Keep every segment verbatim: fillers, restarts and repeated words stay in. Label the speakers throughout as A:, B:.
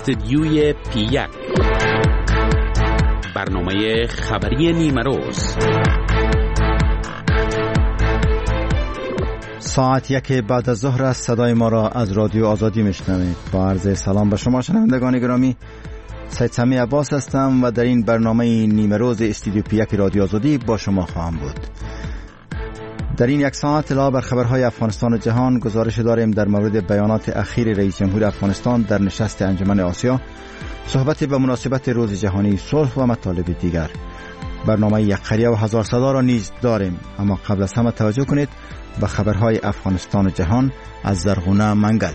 A: استدیوی پی یک، برنامه خبری نیمه روز.
B: ساعت یک بعد از ظهر است. صدای ما را از رادیو آزادی میشنوید. با عرض سلام به شما شنوندگان گرامی، سید سمی عباس هستم و در این برنامه نیمه روز استودیو پی یک رادیو آزادی با شما خواهم بود. در این یک ساعت علاوه بر خبرهای افغانستان و جهان، گزارش داریم در مورد بیانات اخیر رئیس جمهور افغانستان در نشست انجمن آسیا، صحبت به مناسبت روز جهانی صلح و مطالب دیگر. برنامه یک قریه و هزار صدا را نیز داریم، اما قبل از همه توجه کنید به خبرهای افغانستان و جهان از زرغونه منگل.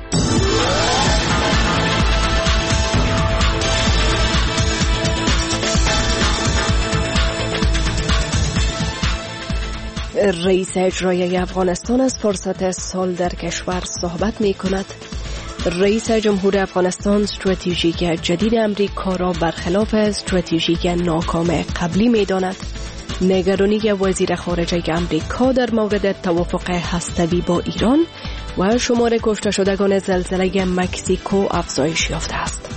C: رئیس اجرایی افغانستان از فرصت سال در کشور صحبت می کند. رئیس جمهور افغانستان استراتژی جدید امریکا را برخلاف استراتژی ناکام قبلی می داند. نگرانی وزیر خارجه امریکا در مورد توافق هسته‌ای با ایران و شمار کشته شدگان زلزله مکزیکو افزایش یافته است.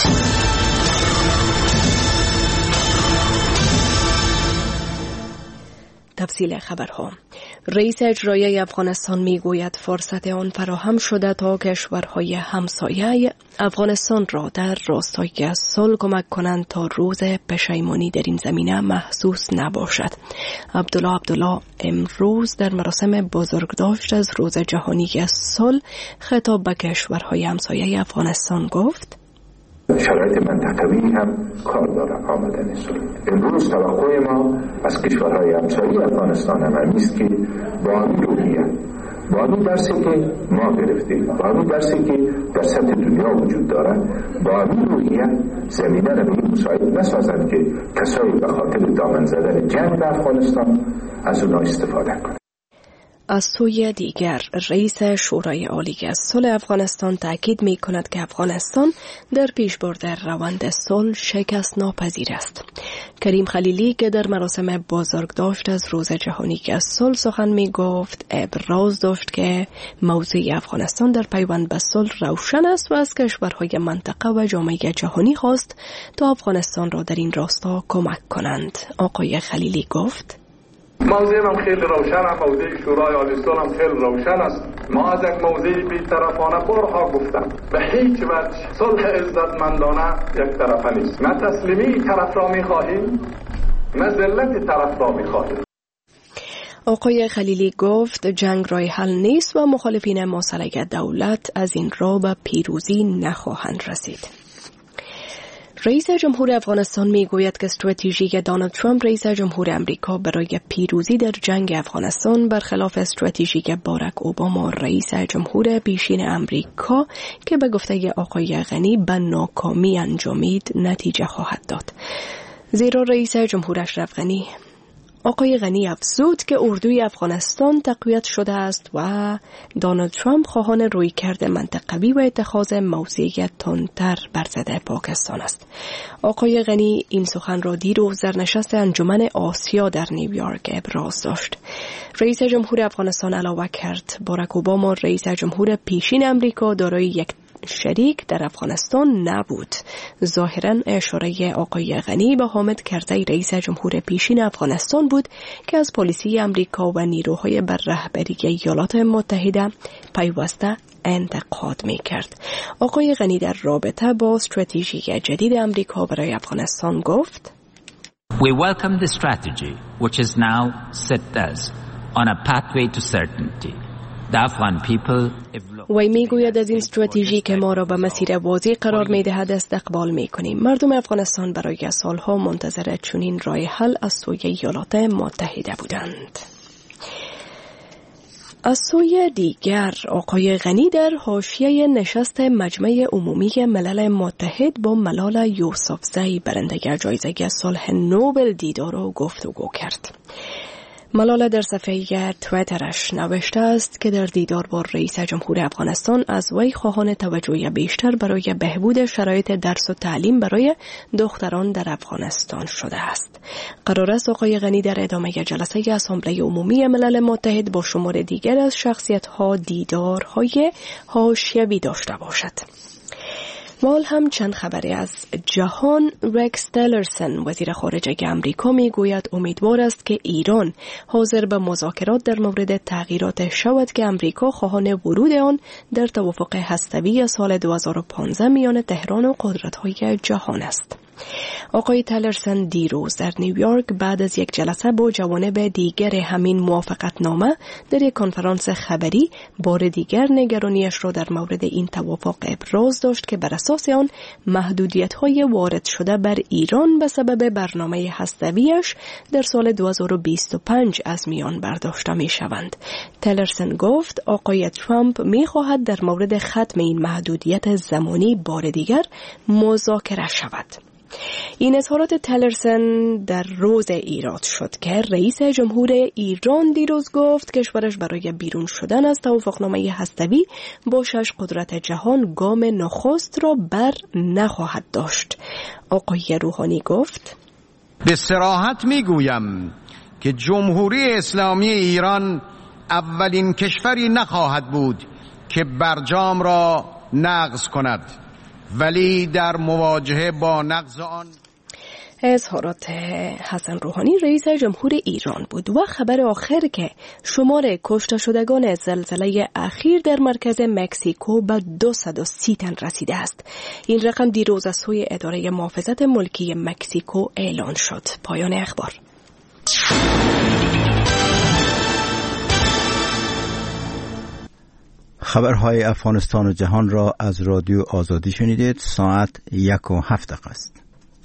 C: تفصیل خبرها. رئیس اجرایی افغانستان میگوید فرصت آن فراهم شده تا کشورهای همسایه افغانستان را در راستای صلح کمک کنند تا روز پشیمانی در این زمینه محسوس نباشد. عبدالله عبدالله امروز در مراسم بزرگداشت از روز جهانی صلح خطاب به کشورهای همسایه افغانستان گفت:
D: شرایط منطقوی هم کار دارد آمدن صلح. امروز توقع ما از کشورهای همسایه افغانستان هم است که با این روحیه، با این درسی که ما گرفتیم، با این درسی که در سطح دنیا وجود دارد، با این روحیه زمینه را به این مساعد نسازند که کسایی به خاطر دامن زدن جنگ در افغانستان از اونا استفاده کنند.
C: از سوی دیگر رئیس شورای عالی صلح افغانستان تاکید می کند که افغانستان در پیشبرد روند صلح شکست ناپذیر است. کریم خلیلی که در مراسم بزرگداشت از روز جهانی صلح سخن می گفت، ابراز داشت که موضع افغانستان در پیوند به صلح روشن است و از کشورهای منطقه و جامعه جهانی خواست تا افغانستان را در این راستا کمک کنند. آقای خلیلی گفت:
E: موضوع هم خیلی روشن است، موضوع شورای عالی صلح هم خیلی روشن است. ما از یک موضوع بی‌طرفانه بارها گفتم، به هیچ وجه صلح عزتمندانه یک طرفه نیست. نه تسلیمی طرف را می‌خواهیم، نه ذلت طرف را می‌خواهیم.
C: آقای خلیلی گفت جنگ راه حل نیست و مخالفین مسلح دولت از این راه به پیروزی نخواهند رسید. رئیس جمهور افغانستان میگوید که استراتژی دونالد ترامپ رئیس جمهور امریکا برای پیروزی در جنگ افغانستان برخلاف استراتژی باراک اوباما رئیس جمهور پیشین امریکا که به گفته آقای غنی به ناکامی انجامید نتیجه خواهد داد. زیرا رئیس جمهور اشرف غنی آقای غنی افزود که اردوی افغانستان تقویت شده است و دونالد ترامپ خواهان رویکرد منطقوی و اتخاذ موضع تندتر بر ضد پاکستان است. آقای غنی این سخن را دیروز در نشست انجمن آسیا در نیویورک ابراز داشت. رئیس جمهور افغانستان علاوه کرد باراک اوباما رئیس جمهور پیشین امریکا دارای یک شریک در افغانستان نبود. ظاهراً اشاره آقای غنی به حامد کرزی رئیس جمهور پیشین افغانستان بود که از پلیسی امریکا و نیروهای بر رهبری ایالات متحده پیوسته انتقاد می کرد. آقای غنی در رابطه با استراتژی جدید امریکا برای افغانستان گفت:
F: We welcome the strategy which is now set us on a pathway to certainty. The Afghan people
C: وی میگوید از این استراتژی که ما را به مسیر واضح قرار میدهد استقبال میکنیم. مردم افغانستان برای سالها منتظر چنین راه حل از سوی ایالات متحده بودند. از سوی دیگر آقای غنی در حاشیه نشست مجمع عمومی ملل متحد با ملال یوسفزئی برنده جایزه صلح نوبل دیدار و گفتگو کرد. ملال در صفحه تویترش نوشته است که در دیدار با رئیس جمهور افغانستان از وی خواهان توجه بیشتر برای بهبود شرایط درس و تعلیم برای دختران در افغانستان شده است. قرار است آقای غنی در ادامه جلسه اسامبله عمومی ملل متحد با شمار دیگر از شخصیت‌ها دیدارهای حاشیه‌ای داشته باشد. و حال هم چند خبری از جهان. رکس تیلرسون وزیر خارجه امریکا می گوید امیدوار است که ایران حاضر به مذاکرات در مورد تغییرات شود که امریکا خواهان ورود آن در توافق هسته‌ای سال دو هزار و پانزده میان تهران و قدرت‌های جهان است. آقای تیلرسون دیروز در نیویورک بعد از یک جلسه با جوانب دیگر همین موافقتنامه در یک کنفرانس خبری بار دیگر نگرانیش را در مورد این توافق ابراز داشت که بر اساس آن محدودیت‌های وارد شده بر ایران به سبب برنامه هسته‌ایش در سال دو هزار و بیست و پنج از میان برداشته می‌شوند. تیلرسون گفت آقای ترامپ می‌خواهد در مورد ختم این محدودیت زمانی بار دیگر مذاکره شود. این اظهارات تیلرسون در روز ایراد شد که رئیس جمهور ایران دیروز گفت کشورش برای بیرون شدن از توافقنامه هسته‌ای با شش قدرت جهان گام نخست را بر نخواهد داشت. آقای روحانی گفت
G: به صراحت میگویم که جمهوری اسلامی ایران اولین کشوری نخواهد بود که برجام را نقض کند، ولی در مواجهه با نقض آن.
C: اظهارات حسن روحانی رئیس جمهور ایران بود. و خبر آخر که شمار کشته شدگان زلزله اخیر در مرکز مکزیکو به دویست و سی تن رسیده است. این رقم دیروز از سوی اداره محافظت ملکی مکزیکو اعلان شد. پایان اخبار.
B: خبرهای افغانستان و جهان را از رادیو آزادی شنیدید. ساعت یک و هفت دقیقه است.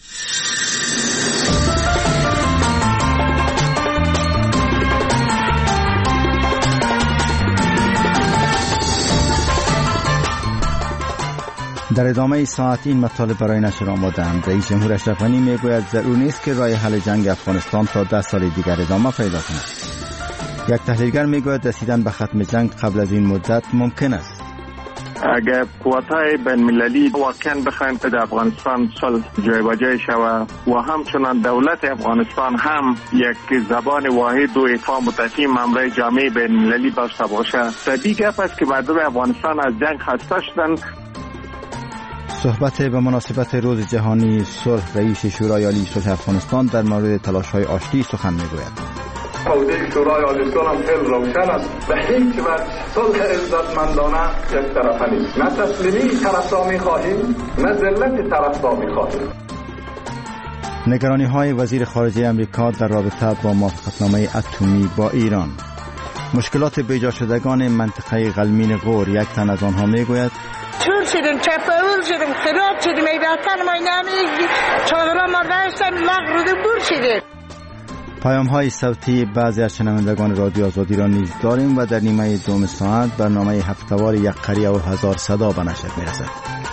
B: در ادامه ساعت این مطالب برای نشر آماده‌اند. رئیس جمهور اشرف غنی میگوید ضرور نیست که راه حل جنگ افغانستان تا ده سال دیگر ادامه پیدا کند. یک تحلیلگر میگوید رسیدن به ختم جنگ قبل از این مدت ممکن است.
H: اگر قوت‌های بین‌المللی واقعاً بخواهند که در افغانستان صلح جای به جای شود و همچنان دولت افغانستان هم یک زبان واحد و اتفاق متفاهم امر جامعه بین‌المللی داشته باشد، طبیعی گپ است که مردم افغانستان از جنگ خسته شدند.
B: صحبت به مناسبت روز جهانی صلح رئیس شورای عالی صلح افغانستان در مورد تلاش‌های آشتی سخن میگوید.
E: عهده شورای عالی صلح هم خیلی روشن است. به هیچ وجه صلح عزتمندانه یک طرفه نیست. نه تسلیمی طرف را می‌خواهیم، نه ذلت طرف را می‌خواهیم.
B: نگرانی‌های وزیر خارجه امریکا در رابطه با موافقتنامه اتمی با ایران. مشکلات بیجا شدگان منطقه غلمین غور. یک تن از آنها میگوید
I: چون شدیم، چپاول شدیم، خراب شدیم، ایباتن ما نمیگی چادرها ما داشتن مغرود بور شدیم.
B: پیام های صوتی بعضی از شنوندگان رادیو آزادی را نیز داریم و در نیمه دوم ساعت برنامه هفته‌وار یک قریه و هزار صدا به نشر میرسد.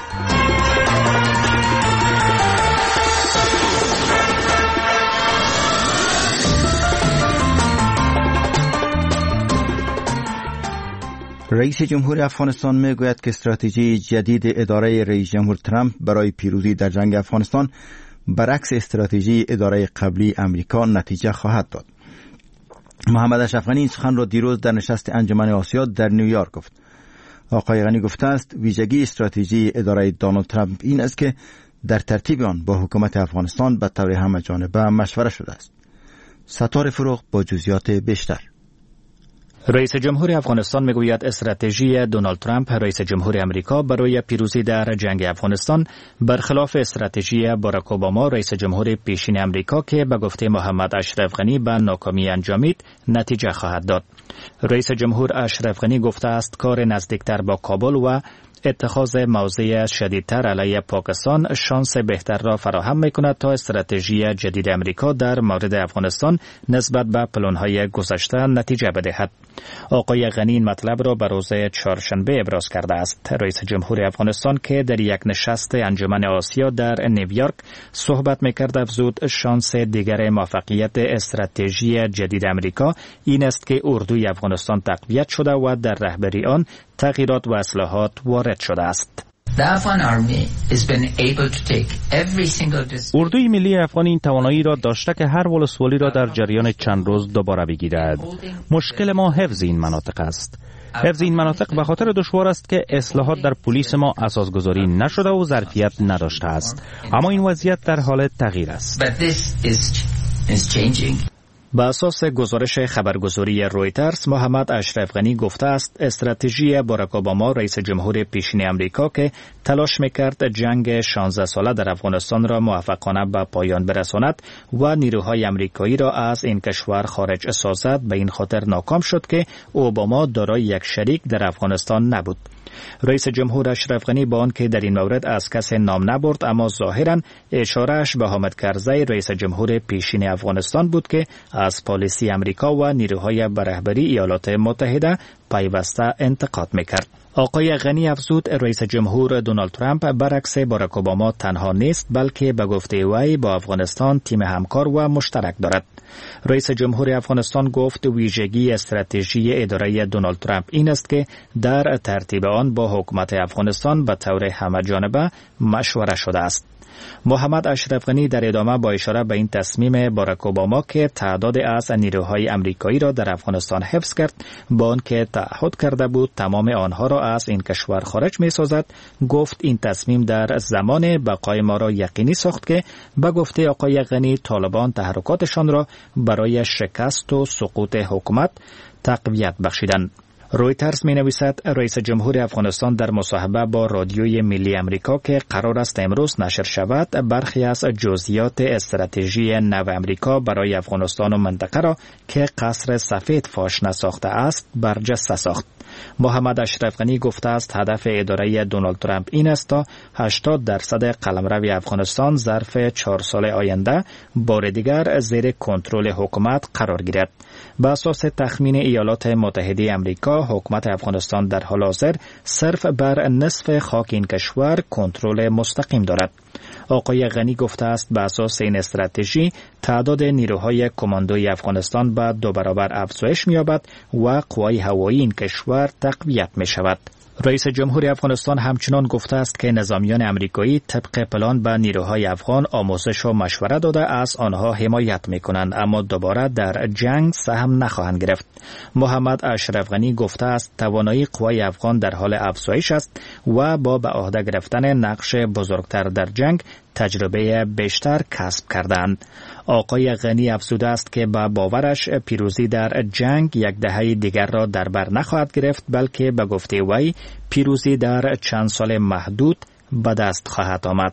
B: رئیس جمهور افغانستان میگوید که استراتژی جدید اداره رئیس جمهور ترامپ برای پیروزی در جنگ افغانستان برعکس استراتژی اداره قبلی امریکا نتیجه خواهد داد. محمد اشرف غنی این سخن را دیروز در نشست انجمن آسیا در نیویورک گفت. آقای غنی گفته است ویژگی استراتژی اداره دونالد ترامپ این است که در ترتیب آن با حکومت افغانستان به طور همه جانبه مشوره شده است. ستاره فروغ با جزئیات بیشتر.
J: رئیس جمهور افغانستان میگوید استراتژی دونالد ترامپ رئیس جمهور امریکا برای پیروزی در جنگ افغانستان برخلاف استراتژی باراک اوباما رئیس جمهور پیشین امریکا که به گفته محمد اشرف غنی به ناکامی انجامید نتیجه خواهد داد. رئیس جمهور اشرف غنی گفته است کار نزدیکتر با کابل و اتخاذ موضع شدیدتر علیه پاکستان شانس بهتر را فراهم می‌کند تا استراتژی جدید امریکا در مورد افغانستان نسبت به پلان‌های گذشته نتیجه بدهد. آقای غنی این مطلب را به روز چهارشنبه ابراز کرده است. رئیس جمهور افغانستان که در یک نشست انجمن آسیا در نیویورک صحبت می‌کرد افزود شانس دیگر موفقیت استراتژی جدید امریکا این است که اردوی افغانستان تقویت شده و در رهبری آن تغییرات و اصلاحات وارد شده است.
A: اردوی ملی افغان این توانایی را داشته که هر ولسوالی را در جریان چند روز دوباره بگیرد. مشکل ما حفظ این مناطق است. حفظ این مناطق به خاطر دشوار است که اصلاحات در پلیس ما اساسگذاری نشده و ظرفیت نداشته است. اما این وضعیت در حال تغییر است.
J: با اساس گزارش خبرگزاری رویترز، محمد اشرف غنی گفته است استراتژی باراک اوباما رئیس جمهور پیشین امریکا که تلاش میکرد جنگ شانزده ساله در افغانستان را موفقانه به پایان برساند و نیروهای امریکایی را از این کشور خارج سازد به این خاطر ناکام شد که اوباما دارای یک شریک در افغانستان نبود. رئیس جمهور اشرف غنی با آنکه در این مورد از کسی نام نبرد، اما ظاهراً اشارهش به حامد کرزی رئیس جمهور پیشین افغانستان بود که از پالیسی امریکا و نیروهای به رهبری ایالات متحده پیوسته انتقاد میکرد. آقای غنی افزود رئیس جمهور دونالد ترامپ برعکس باراک اوباما تنها نیست، بلکه به گفته وی با افغانستان تیم همکار و مشترک دارد. رئیس جمهور افغانستان گفت ویژگی استراتژی اداره دونالد ترامپ این است که در ترتیب آن با حکومت افغانستان به طور همه‌جانبه مشوره شده است. محمد اشرف غنی در ادامه با اشاره به این تصمیم باراک اوباما که تعداد از نیروهای امریکایی را در افغانستان حفظ کرد، با آنکه تعهد کرده بود تمام آنها را از این کشور خارج می سازد، گفت این تصمیم در زمان بقای ما را یقینی ساخت که به گفته آقای غنی طالبان تحرکاتشان را برای شکست و سقوط حکومت تقویت بخشیدند. رویترز می نویسد رئیس جمهور افغانستان در مصاحبه با رادیوی ملی امریکا که قرار است امروز نشر شود، برخی از جزئیات استراتژی نو امریکا برای افغانستان و منطقه را که قصر سفید فاش نساخته است برجسته ساخت. محمد اشرف غنی گفته است هدف اداره دونالد ترامپ این است تا هشتاد درصد قلمرو افغانستان ظرف چهار سال آینده بار دیگر زیر کنترل حکومت قرار گیرد. به اساس تخمین ایالات متحده امریکا، حکومت افغانستان در حال حاضر صرف بر نصف خاک این کشور کنترل مستقیم دارد. آقای غنی گفته است به اساس این استراتژی تعداد نیروهای کماندوی افغانستان به دو برابر افزایش می‌یابد و قوای هوایی این کشور تقویت می‌شود. رئیس جمهور افغانستان همچنان گفته است که نظامیان امریکایی طبق پلان به نیروهای افغان آموزش و مشوره داده از آنها حمایت می‌کنند، اما دوباره در جنگ سهم نخواهند گرفت. محمد اشرف غنی گفته است توانایی قوای افغان در حال افزایش است و با به عهده گرفتن نقش بزرگتر در جنگ تجربه بیشتر کسب کردند. آقای غنی افزوده است که با باورش پیروزی در جنگ یک دهه دیگر را در بر نخواهد گرفت، بلکه به گفته وی پیروزی در چند سال محدود به دست خواهد آمد.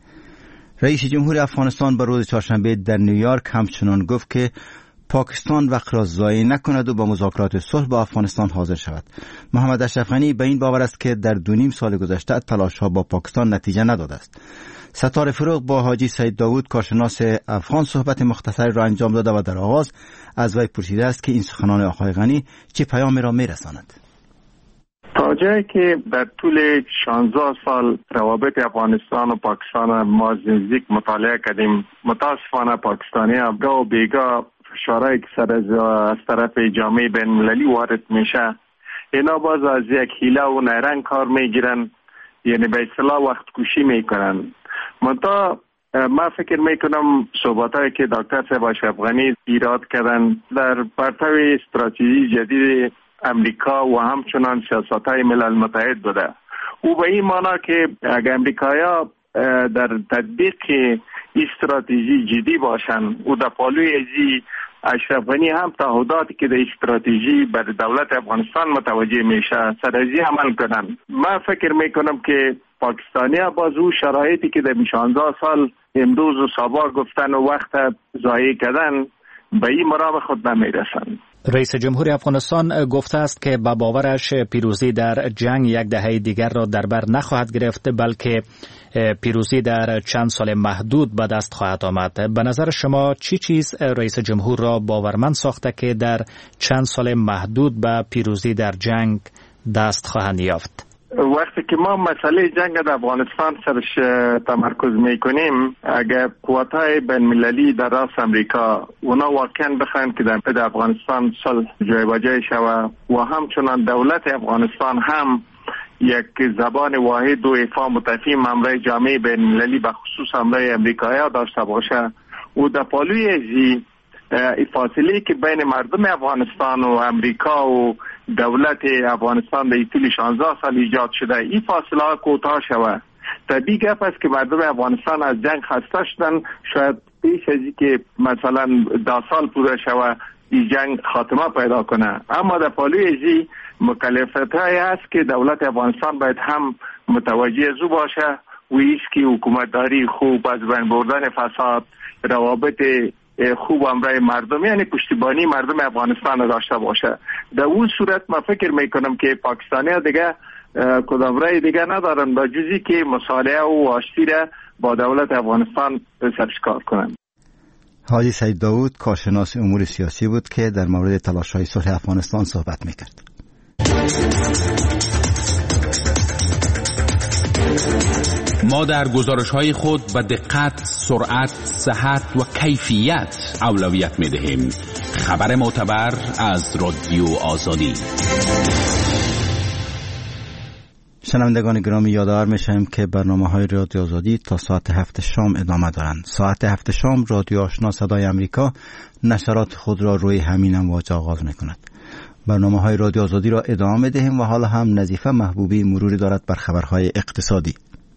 B: رئیس جمهور افغانستان به روز چهارشنبه در نیویورک همچنان گفت که پاکستان وقت را ضایع نکند و با مذاکرات صلح با افغانستان حاضر شود. محمد اشرف غنی به این باور است که در دو نیم سال گذشته تلاش‌ها با پاکستان نتیجه نداده است. ستاره فروغ با حاجی سید داوود کارشناس افغان صحبت مختصری را انجام داده و در آغاز از وی پرسیده است که این سخنان آقای غنی چه پیامی را می‌رساند.
H: تا جایی که در طول شانزده سال روابط افغانستان و پاکستان ما نزدیک مطالعه کردیم، متاسفانه پاکستانی ابگا و بیگا فشارهایی که سر از طرف جامعه بین المللی وارد میشه، اینا باز از یک حیله و نیرنگ کار میگیرن، یعنی به اصطلاح وقت کشی میکنن. منتها من فکر میکنم صحبتایی که دکتر صاحب اشرف غنی ایراد کردن در پرتو استراتژی جدید امریکا و همچنان سیاست‌های ملل متحد بوده. او به این معنی که اگر امریکایی‌ها در تطبیق استراتژی جدی باشن و در پالوی ازی اشرف غنی هم تعهداتی که در استراتژی بر دولت افغانستان متوجه میشه سرازی عمل کنن. من فکر میکنم که پاکستانی ها باز او شرایطی که در شانزده سال امروز و سابق گفتن و وقت ضایع کردن به این مرام خود نمیرسن.
J: رئیس جمهور افغانستان گفته است که با باورش پیروزی در جنگ یک دهه دیگر را در بر نخواهد گرفت، بلکه پیروزی در چند سال محدود به دست خواهد آمد. به نظر شما چی چیز رئیس جمهور را باورمند ساخته که در چند سال محدود به پیروزی در جنگ دست خواهند یافت؟
H: وقتی که ما مسئله جنگ در افغانستان سرش تمرکز میکنیم، اگر قوت‌های بین المللی در راس امریکا اونا واقعا بخواهند که در افغانستان صلح جای به جای شود و همچنان دولت افغانستان هم یک زبان واحد و افهام و تفهیم امرای جامعه بین المللی به خصوص امرای امریکایی ها داشته باشه و در پالوی ازی فاصله که بین مردم افغانستان و امریکا و دولت افغانستان در طول شانزده سال ایجاد شده این فاصله ها کوتاه شود. طبیعی گپ است که مردم افغانستان از جنگ خسته شدن، شاید پیش از که مثلا ده سال پوره شود این جنگ خاتمه پیدا کنه، اما در پالوی ازی مکلفیت های هست که دولت افغانستان باید هم متوجه ازو باشه و ایست که حکومتداری خوب، از بین بردن فساد، روابط خوب امرای مردم یعنی پشتیبانی مردم افغانستان داشته باشه. در اون صورت من فکر میکنم که پاکستانی ها دیگه کدام رای دیگه ندارن با جزی که مصالحه و آشتی را با دولت افغانستان سرشکار کنند.
B: حاجی سید داود کارشناس امور سیاسی بود که در مورد تلاش‌های صلح افغانستان صحبت میکرد.
K: ما در گزارش‌های خود به دقت، سرعت، صحت و کیفیت اولویت می‌دهیم. خبر معتبر از رادیو آزادی.
B: شنوندگان گرامی یادآور میشم که برنامه‌های رادیو آزادی تا ساعت هفت شام ادامه دارند. ساعت هفت شام رادیو آشنا صدای امریکا نشرات خود را روی همین امواج آغاز می‌کند. برنامه‌های رادیو آزادی را ادامه می‌دهیم و حالا هم نظیفه محبوبی مروری دارد بر خبرهای اقتصادی.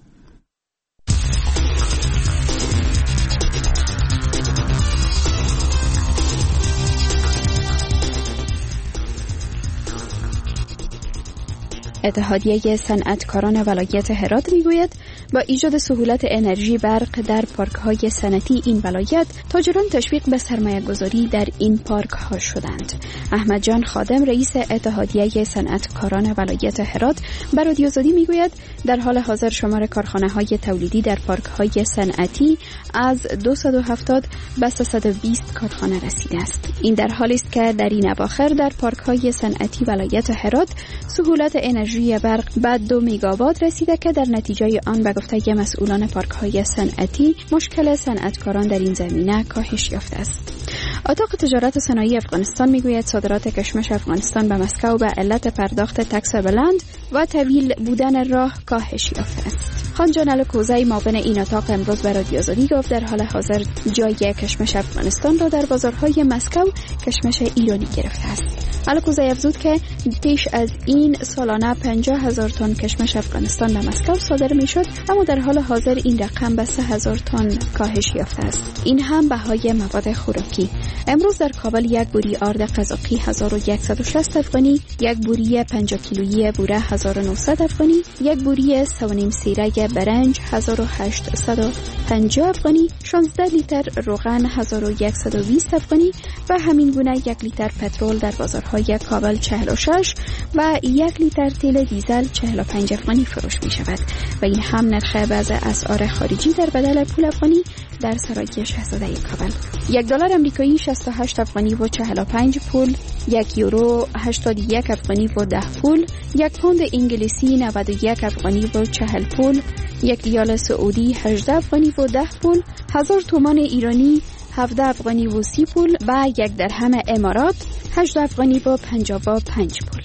L: اتحادیه صنعتکاران ولایت هرات میگوید با ایجاد سهولت انرژی برق در پارک‌های صنعتی این ولایت، تاجران تشویق به سرمایه‌گذاری در این پارک‌ها شدند. احمد جان خادم رئیس اتحادیه صنعتکاران ولایت هرات بر رادیو آزادی میگوید در حال حاضر شمار کارخانه‌های تولیدی در پارک‌های صنعتی از دویست و هفتاد به سیصد و بیست کارخانه رسیده است. این در حالی است که در این اواخر در پارک‌های صنعتی ولایت هرات سهولت انرژی برق به دو میگاوات رسیده که در نتیجه آن به گفته مسئولان پارک‌های صنعتی مشکل صنعتکاران در این زمینه کاهش یافته است. اتاق تجارت صنایع افغانستان میگوید صادرات کشمش افغانستان به مسکو به علت پرداخت تکس بلند و طویل بودن راه کاهش یافته است. خان جان الکوزی معاون این اتاق امروز به رادیو آزادی گفت در حال حاضر جای کشمش افغانستان را در بازارهای مسکو کشمش ایرانی گرفته است. الکوزی افزود که پیش از این سالانه پنجاه هزار تن کشمش افغانستان به مسکو صادر میشد، اما در حال حاضر این رقم به سه هزار تن کاهش یافته است. این هم بهای مواد خوراکی. امروز در کابل یک بوری آرد قزاقی هزار و صد و شصت افغانی، یک بوری پنجاه کیلویی بوره هزار و نهصد افغانی، یک بوری سه و نیم سیره برنج هزار و هشتصد و پنجاه افغانی، شانزده لیتر روغن هزار و صد و بیست افغانی و همین گونه یک لیتر پترول در بازارهای کابل چهل و شش و یک لیتر تیل دیزل چهل و پنج افغانی فروش می شود و این هم نرخ بعض اسعار خارجی در بدل پول افغانی در سرای شاهزاده کابل. یک دلار امریکایی شصت و هشت افغانی و چهل و پنج پول، یک یورو هشتاد و یک افغانی و ده پول، یک پوند انگلیسی نود و یک افغانی و چهل پول، یک ریال سعودی هجده افغانی و ده پول، هزار تومان ایرانی هفده افغانی و سی پول و یک درهم امارات هجده افغانی و پنجاه و پنج پول.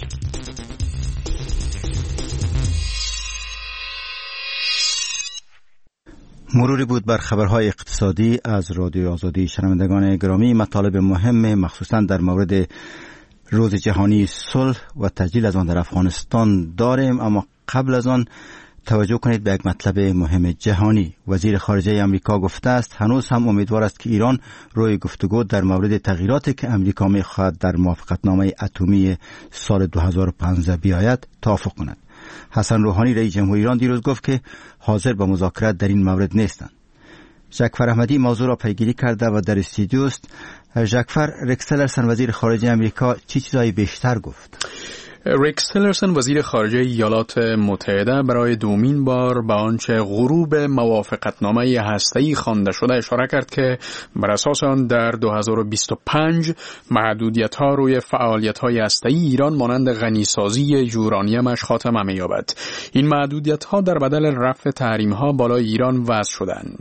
B: مروری بود بر خبرهای اقتصادی از رادیو آزادی. شنوندگان گرامی، مطالب مهم مخصوصا در مورد روز جهانی صلح و تجلیل از آن در افغانستان داریم، اما قبل از آن توجه کنید به یک مطلب مهم جهانی. وزیر خارجه امریکا گفته است هنوز هم امیدوار است که ایران روی گفتگو در مورد تغییراتی که امریکا می‌خواهد در موافقتنامه اتمی سال دو هزار و پانزده بیاید توافق کند. حسن روحانی رئیس جمهوری ایران دیروز گفت که حاضر به مذاکرات در این مورد نیستند. ژاکفر احمدی موضوع را پیگیری کرده و در استودیو است. ژاکفر، ریکس تیلرسن وزیر خارجه امریکا چی چیزایی بیشتر گفت؟
M: ریکس تیلرسن وزیر خارجه ایالات متحده برای دومین بار به آنچه غروب موافقتنامه هسته‌ای خوانده شده اشاره کرد که بر اساس آن در دو هزار و بیست و پنج محدودیت‌ها روی فعالیت‌های هسته‌ای ایران مانند غنیسازی یورانیمش خاتمه می‌یابد. این محدودیت‌ها در بدل رفع تحریم‌ها بالای ایران وضع شدند.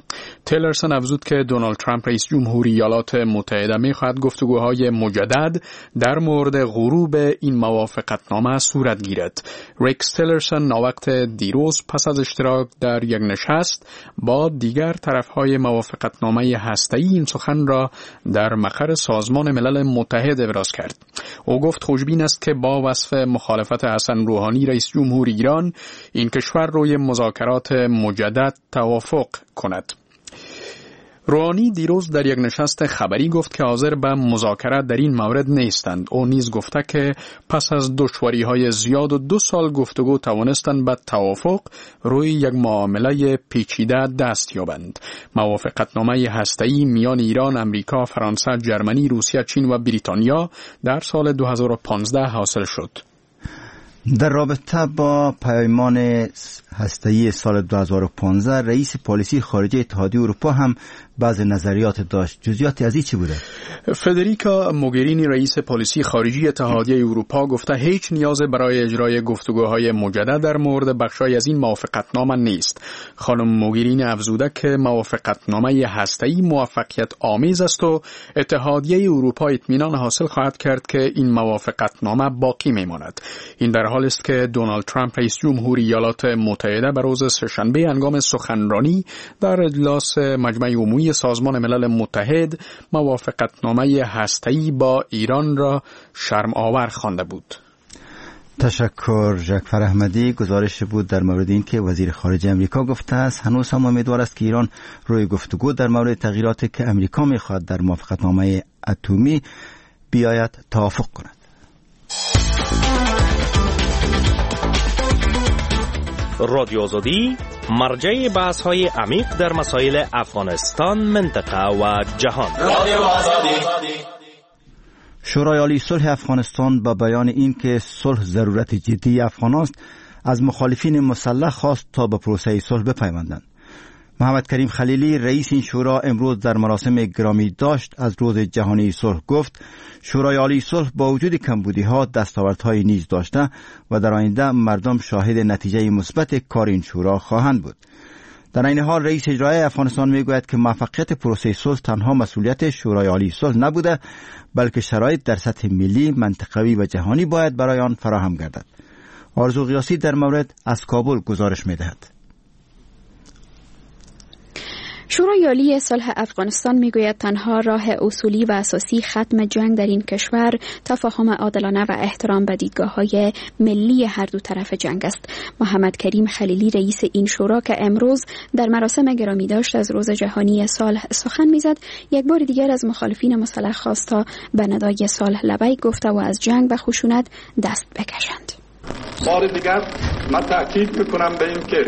M: تیلرسون افزود که دونالد ترامپ رئیس جمهوری ایالات متحده می‌خواهد گفتگوهای مجدد در مورد غروب این موافقتنامه صورت گیرد. ریکس تیلرسون ناوقت دیروز پس از اشتراک در یک نشست با دیگر طرف‌های موافقتنامه هسته‌ای این سخن را در مقر سازمان ملل متحد ابراز کرد. او گفت خوشبین است که با وصف مخالفت حسن روحانی رئیس جمهوری ایران این کشور روی مذاکرات مجدد توافق کند. روحانی دیروز در یک نشست خبری گفت که حاضر به مذاکره در این مورد نیستند. او نیز گفته که پس از دشواری‌های زیاد و دو سال گفتگو توانستند به توافق روی یک معامله پیچیده دست یابند. موافقتنامه هسته‌ای میان ایران، امریکا، فرانسه، جرمنی، روسیه، چین و بریتانیا در سال دو هزار و پانزده حاصل شد.
B: در رابطه با پیمان هسته‌ای سال دو هزار و پانزده رئیس پالیسی خارجه اتحادیه اروپا هم بعض نظریات داشت. جزئیاتی از این چی بوده؟
M: فدریکا موگرینی رئیس پالیسی خارجی اتحادیه اروپا گفته هیچ نیاز برای اجرای گفتگوهای مجدد در مورد بخشای از این موافقتنامه نیست. خانم موگرینی افزوده که موافقتنامه هسته‌ای موفقیت آمیز است و اتحادیه اروپا اطمینان حاصل خواهد کرد که این موافقتنامه باقی میماند. این در حالی است که دونالد ترامپ رئیس جمهوری ایالات متحده بر روز سه‌شنبه هنگام سخنرانی در اجلاس مجمع عمومی سازمان ملل متحد موافقتنامه هسته‌ای با ایران را شرم آور خوانده بود.
B: تشکر جعفر احمدی. گزارش بود در مورد این که وزیر خارجه امریکا گفته است هنوز هم امیدوار است که ایران روی گفتگو در مورد تغییراتی که امریکا می‌خواهد در موافقتنامه اتمی بیاید توافق کند.
A: رادیو آزادی مرجع بحث‌های عمیق در مسائل افغانستان، منطقه و جهان. رادیو آزادی.
B: شورای عالی صلح افغانستان با بیان این که صلح ضرورت جدی افغان است از مخالفین مسلح خواست تا به پروسه صلح بپیوندند. محمد کریم خلیلی رئیس این شورا امروز در مراسم گرامی داشت از روز جهانی صلح گفت شورای عالی صلح با وجود کمبودی‌ها دستاوردهای نیز داشته و در آینده مردم شاهد نتیجه مثبت کار این شورا خواهند بود. در این حال رئیس اجرایی افغانستان میگوید که موفقیت پروسه صلح تنها مسئولیت شورای عالی صلح نبوده بلکه شرایط در سطح ملی، منطقوی و جهانی باید برای آن فراهم گردد. آرزو غیاثی در مورد از کابل گزارش می‌دهد.
L: شورای عالی صلح افغانستان میگوید تنها راه اصولی و اساسی ختم جنگ در این کشور تفاهم عادلانه و احترام به دیدگاه‌های ملی هر دو طرف جنگ است. محمد کریم خلیلی رئیس این شورا که امروز در مراسم گرامی داشت از روز جهانی صلح سخن میزد، یک بار دیگر از مخالفین مسلح خواست تا به ندای صلح لبیک گفته و از جنگ و خشونت دست بکشند.
E: بار دیگر من تاکید میکنم به این که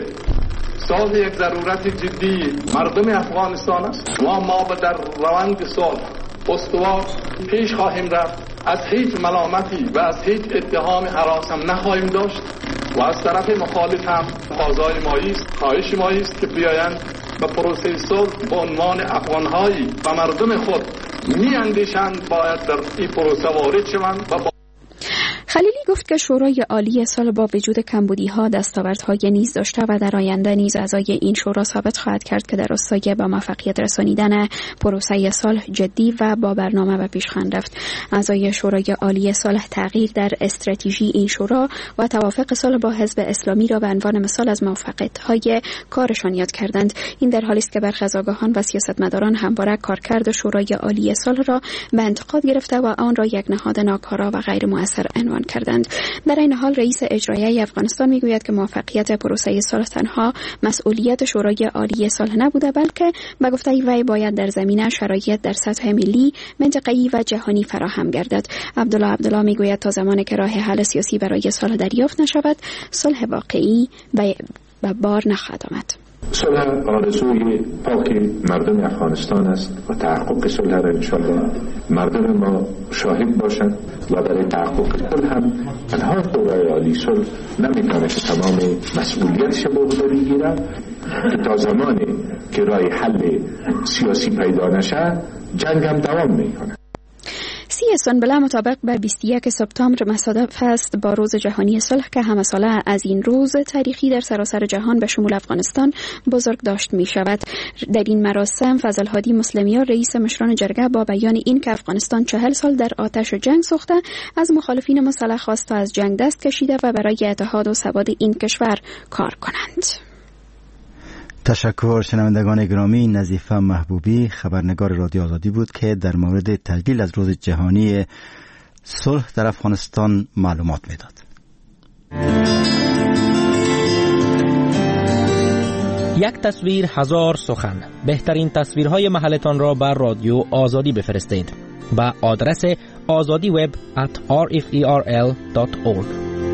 E: صلح یک ضرورت جدی مردم افغانستان است و ما به در روند صلح استوار پیش خواهیم رفت. از هیچ ملامتی و از هیچ اتهام هراس هم نخواهیم داشت و از طرف مخالف هم تقاضای مایی است، خواهش مایی است که بیایند به پروسه صلح به عنوان افغان‌هایی و مردم خود می‌اندیشند باید در این پروسه وارد شوند و با
L: خلیلی گفت که شورای عالی صلح با وجود کمبودی‌ها دستاوردهای نیز داشته و در آینده نیز اعضای این شورا ثابت خواهد کرد که در راستای به موفقیت رسانیدن پروسه صلح جدی و با برنامه به پیش خواهند رفت. اعضای شورای عالی صلح تغییر در استراتژی این شورا و توافق صلح با حزب اسلامی را به عنوان مثال از موفقیت‌های کارشان یاد کردند. این در حالی است که برخی از آگاهان و سیاستمداران همواره کارکرد شورای عالی صلح را به انتقاد گرفته و آن را یک نهاد ناکارا و غیر مؤثر عنوان کردند. در این حال رئیس اجرایی افغانستان میگوید که موفقیت پروسه صلح تنها مسئولیت شورای عالی صلح نبوده بلکه به گفته وی باید در زمینه شرایط در سطح ملی، منطقه‌ای و جهانی فراهم گردد. عبدالله عبدالله میگوید تا زمانی که راه حل سیاسی برای صلح دریافت نشود، صلح واقعی به بار نخواهد آمد.
D: صلح آرزوی پاک مردم افغانستان است و تحقق صلح را انشاءالله مردم ما شاهد باشند و برای تحقق صلح هم تنها شورای عالی صلح نمیتونه که تمام مسئولیتش به عهده بگیرد که تا زمانی که راه حل سیاسی پیدا نشه جنگ هم دوام میکنه.
L: سی استانبول مطابق به بیست و یک سپتامبر مصادف است با روز جهانی صلح که همه ساله از این روز تاریخی در سراسر جهان به شمول افغانستان بزرگ داشت می شود. در این مراسم فضل هادی مسلمیان رئیس مشران جرگه با بیان این که افغانستان چهل سال در آتش جنگ سوخته از مخالفین مسلح خواسته از جنگ دست کشیده و برای اتحاد و ثبات این کشور کار کنند.
B: تشکر. شنوندگان گرامی، نظیفه محبوبی خبرنگار رادیو آزادی بود که در مورد تجلیل از روز جهانی صلح در افغانستان معلومات میداد.
N: یک تصویر هزار سخن. بهترین تصویرهای محلتان را بر رادیو آزادی بفرستید با آدرس azadi web at r f e r l dot org.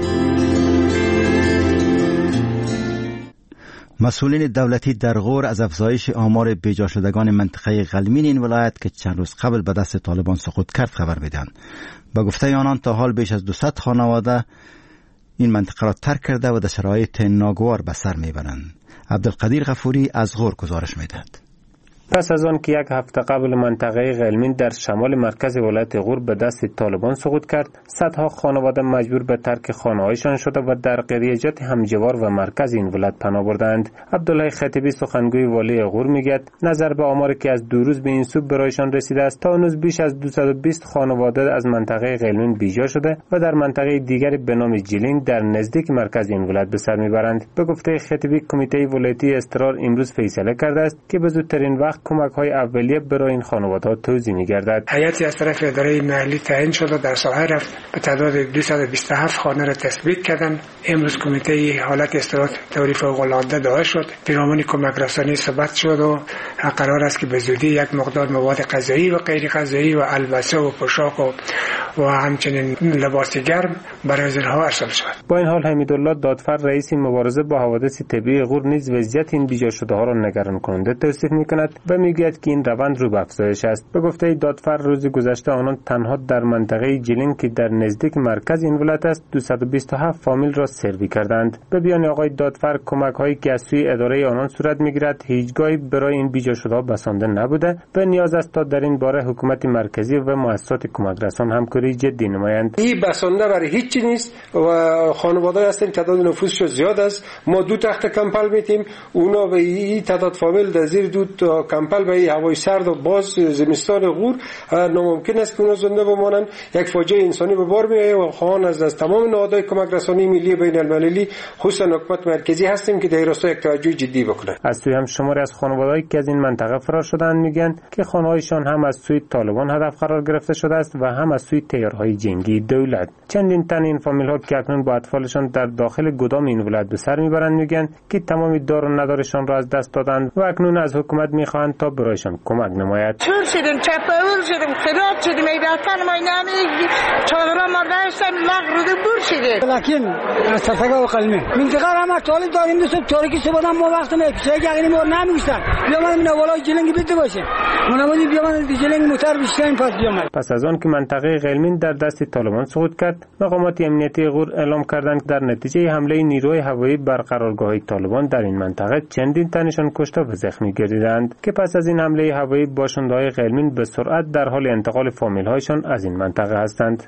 B: مسئولین دولتی در غور از افزایش آمار بیجا شدگان منطقه غلمین این ولایت که چند روز قبل به دست طالبان سقوط کرد خبر میدهند. با گفته آنان تا حال بیش از دویست خانواده این منطقه را ترک کرده و در شرایط ناگوار به سر میبرند. عبدالقدیر غفوری از غور گزارش میدهد.
O: پس از آن که یک هفته قبل منطقه غلمین در شمال مرکز ولایت غور به دست طالبان سقوط کرد، صدها خانواده مجبور به ترک خانه‌هایشان شده و در قریه‌جات همجوار و مرکز این ولایت پناه بردند. عبدالله خطیبی سخنگوی والی غور میگوید نظر به آماری که از دو روز به این سو برایشان رسیده است، تا هنوز بیش از دویست و بیست خانواده از منطقه غلمین بیجا شده و در منطقه دیگری به نام جیلینگ در نزدیک مرکز این ولایت به سر میبرند. به گفته خطیبی، کمیته ولایتی استقرار امروز فیصله کرده است که به زودترین وقت کمک‌های اولیه برای این خانواده‌ها توزیع می‌گردد.
P: هیئتی از طرف اداره محلی تعیین شده در ساحه رفت به تعداد دویست و بیست و هفت خانه را تثبیت کردند. امروز کمیته حالت استقرار طوری فوق‌العاده داده شد. پیرامون کمک رسانی ثبت شد و قرار است که به زودی یک مقدار مواد غذایی و غیر غذایی و البسه و پوشاک و و همچنین لباس گرم برای زنها ارسال شود.
O: با این حال حمیدالله دادفر رئیس مبارزه با حوادث طبیعی غور نیز وضعیت این بیجا شده ها را نگران کننده توصیف می‌کند و میگوید که این روند رو به افزایش است. به گفته دادفر روز گذشته آنان تنها در منطقه جیلینگ که در نزدیک مرکز این ولایت است دویست و بیست و هفت فامیل را سروی کردند. به بیان آقای دادفر کمک‌های که از سوی اداره آنان صورت می‌گیرد هیچگاهی برای این بیجا شده ها بسنده نبوده و نیاز است تا در این باره حکومت مرکزی و مؤسسات کمک رسان همکاری جدی نمایند.
Q: این بسنده برای هیچ نیست و خانواده هستن تعداد نفوسش زیاد است. ما دو تخت کمپل میتیم، اونا به این تعداد فامیل در زیر دو تا کمپل به هوای سرد و باز زمستان غور ناممکن است که اونا زنده بمانند. یک فاجعه انسانی به بار میآید و خواهان از از تمام نهادهای کمک رسانی ملی بین المللی خصوصا حکومت مرکزی هستیم که در راستا یک توجه جدی بکنند.
O: از سوی هم شماری از خانواده‌ای که از این منطقه فرار شدند میگن که خانه‌هایشان هم از سوی طالبان هدف قرار گرفته شده است و هم از سوی تیارهای جنگی دولت. چندین تن این فامیل‌ها که اکنون با اطفالشان در داخل گدام این ولایت به سر میبرند میگن که تمامی دار و ندارشان را از دست دادند و اکنون از حکومت میخواهند تا برایشان کمک نماید.
I: چور شدیم، چپاول شدیم، خراب شدیم، ایداتن ما نمیگی چهارا ما داشتم مغرود بور شدیم.
R: لکن از تفقه و قلمه منطقه را ما طالب داریم دوست تاریکی سبادم ما وقت میکشه یعنی ما نمیگشتن بیا من من والای جلنگ بیت باشه منوادی بیا من جلنگ موتر بیشترین پس بیا من.
O: پس از آن که منطقه غلمین در دست طالبان سقوط کرد، مقامات امنیتی غور اعلام کردند در نتیجه حمله نیروی هوایی بر قرارگاه‌های طالبان در این منطقه چندین تنشان کشته و زخمی گردیدند که پس از این حمله هوایی باشنده‌های غلمین به سرعت در حال انتقال فامیل‌هایشان از این منطقه هستند.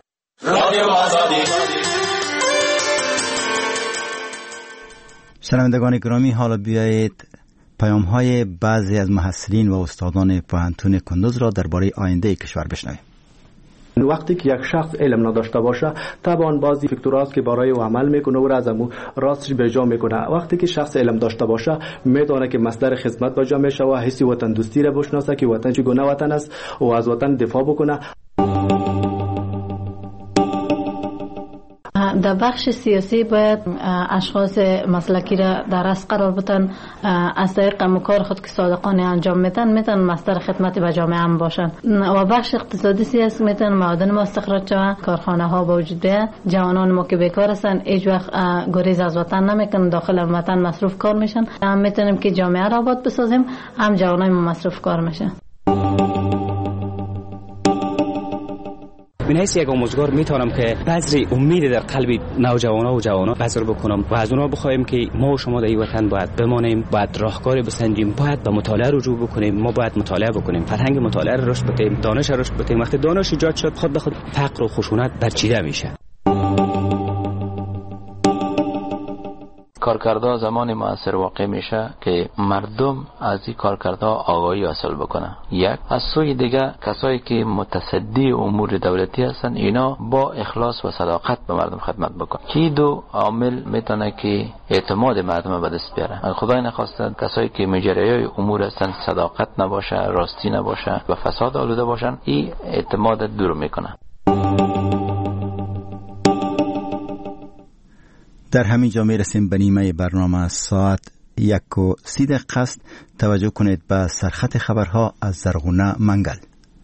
B: شنوندگان گرامی، حالا بیایید پیام‌های بعضی از محصلین و استادان پوهنتون کندوز را درباره آینده کشور بشنویم.
S: وقتی که یک شخص علم نداشته باشه طبعا بعضی فکتوراست که برای او عمل میکنه و از امو راستش به جا میکنه. وقتی که شخص علم داشته باشه میدونه که مصدر خدمت به جا میشه و حس وطن دوستی را بشناسه که وطن چگونه وطن است و از وطن دفاع بکنه.
T: در بخش سیاسی باید اشخاص مسلکی را در اصل قرار بدن، از طریق کار خود که صادقانه انجام میدن میتونن مصدر خدمت به جامعه هم باشن. و بخش اقتصادی سیاسی میتونن معادن ما استخراج شوند، کارخانه ها با وجود بیاد، جوانان ما که بیکار هستن هیچ وقت گریز از وطن نمیکنن، داخل وطن مصروف کار میشن. هم میتونیم که جامعه را آباد بسازیم، هم جوانای ما مصروف کار میشن.
U: من حیث یک آموزگار میتونم که بذر امید در قلب نوجوانا و جوانا بذر بکنم و از اونها بخوایم که ما و شما در این وطن باید بمانیم، باید راهکار بسنجیم، باید به مطالعه رجوع بکنیم، ما باید مطالعه بکنیم، فرهنگ مطالعه رو رشد بدیم، دانش رو رشد بدیم. وقتی دانش ایجاد شد خود به خود فقر و خشونت برچیده میشه.
V: کارکردها زمان موثر واقع میشه که مردم از این کارکردها آگاهی حاصل بکنه. یک از سوی دیگه کسایی که متصدی امور دولتی هستن اینا با اخلاص و صداقت به مردم خدمت بکنن. کی دو عامل میتونه که اعتماد مردم به دست بیاره. خدای نخواسته کسایی که مجریای امور هستن صداقت نباشه، راستی نباشه و فساد آلوده باشن، این اعتماد دور میکنه.
B: در همین جا می رسیم به نیمه برنامه. ساعت یک و سی دقیقه است. توجه کنید به سرخط خبرها از زرغونه منگل.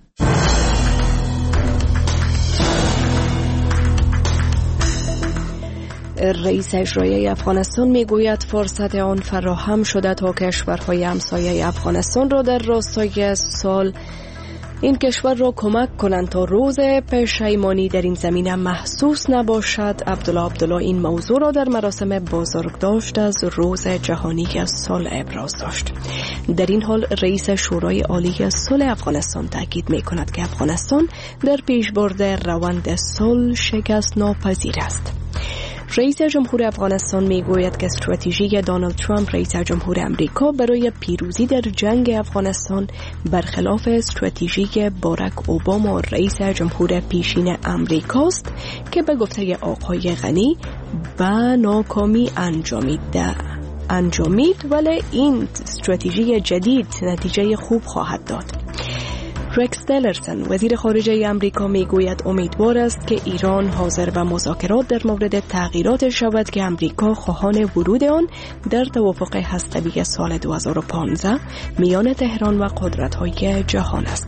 C: رئیس اجرایی افغانستان میگوید فرصت آن فراهم شده تا کشورهای همسایه افغانستان را در راستای سال این کشور را کمک کنند تا روز پشیمانی در این زمینه محسوس نباشد. عبدالله عبدالله این موضوع را در مراسم بزرگداشت از روز جهانی صلح ابراز داشت. در این حال رئیس شورای عالی صلح افغانستان تاکید می کند که افغانستان در پیشبرد روند صلح شکست ناپذیر است. رئیس جمهور افغانستان میگوید که استراتژی دونالد ترامپ رئیس جمهور امریکا برای پیروزی در جنگ افغانستان برخلاف استراتژی باراک اوباما رئیس جمهور پیشین امریکاست که به گفته آقای غنی به ناکامی انجامید انجامید ولی این استراتژی جدید نتیجه خوب خواهد داد. رکس تیلرسون وزیر خارجه امریکا میگوید امیدوار است که ایران حاضر به مذاکرات در مورد تغییرات شود که امریکا خواهان ورود آن در توافق هسته‌ای سال دو هزار و پانزده میان تهران و قدرت‌های جهان است.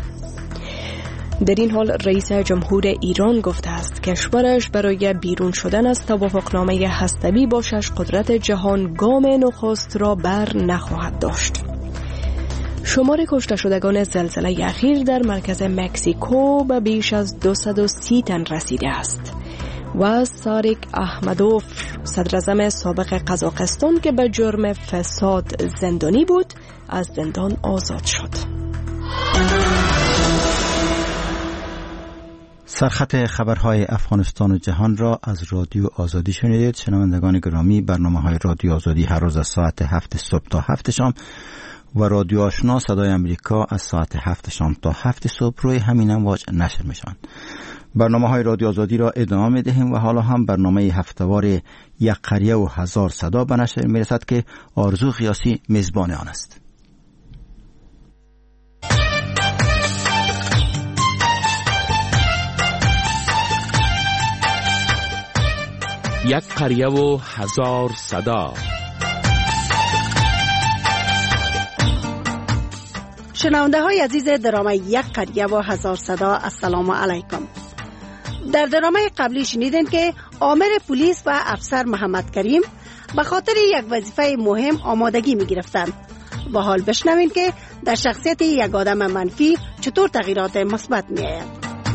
C: در این حال رئیس جمهور ایران گفته است کشورش برای بیرون شدن از توافقنامه هسته‌ای با شش قدرت جهان گام نخست را بر نخواهد داشت. شمار کشته شدگان زلزله اخیر در مرکز مکزیکو به بیش از دویست و سی تن رسیده است و ساریک احمدوف صدراعظم سابق قزاقستان که به جرم فساد زندانی بود از زندان آزاد شد.
B: سرخط خبرهای افغانستان و جهان را از رادیو آزادی شنیدید. شنوندگان گرامی، برنامه‌های رادیو آزادی هر روز از ساعت هفت صبح تا هفت شام و رادیو آشنا صدای امریکا از ساعت هفت شام تا هفت صبح روی همین امواج نشر میشوند. برنامه های رادیو آزادی را ادامه می دهیم و حالا هم برنامه هفته‌وار یک قریه و هزار صدا به نشر می رسد که آرزو قیاسی میزبان آن است.
K: یک قریه و هزار صدا.
W: شنونده های عزیز درامه یک قریه و هزار صدا، السلام علیکم. در درامه قبلی شنیدیم که آمر پلیس و افسر محمد کریم به خاطر یک وظیفه مهم آمادگی می گرفتند و حال بشنویم که در شخصیت یک آدم منفی چطور تغییرات مثبت می آید.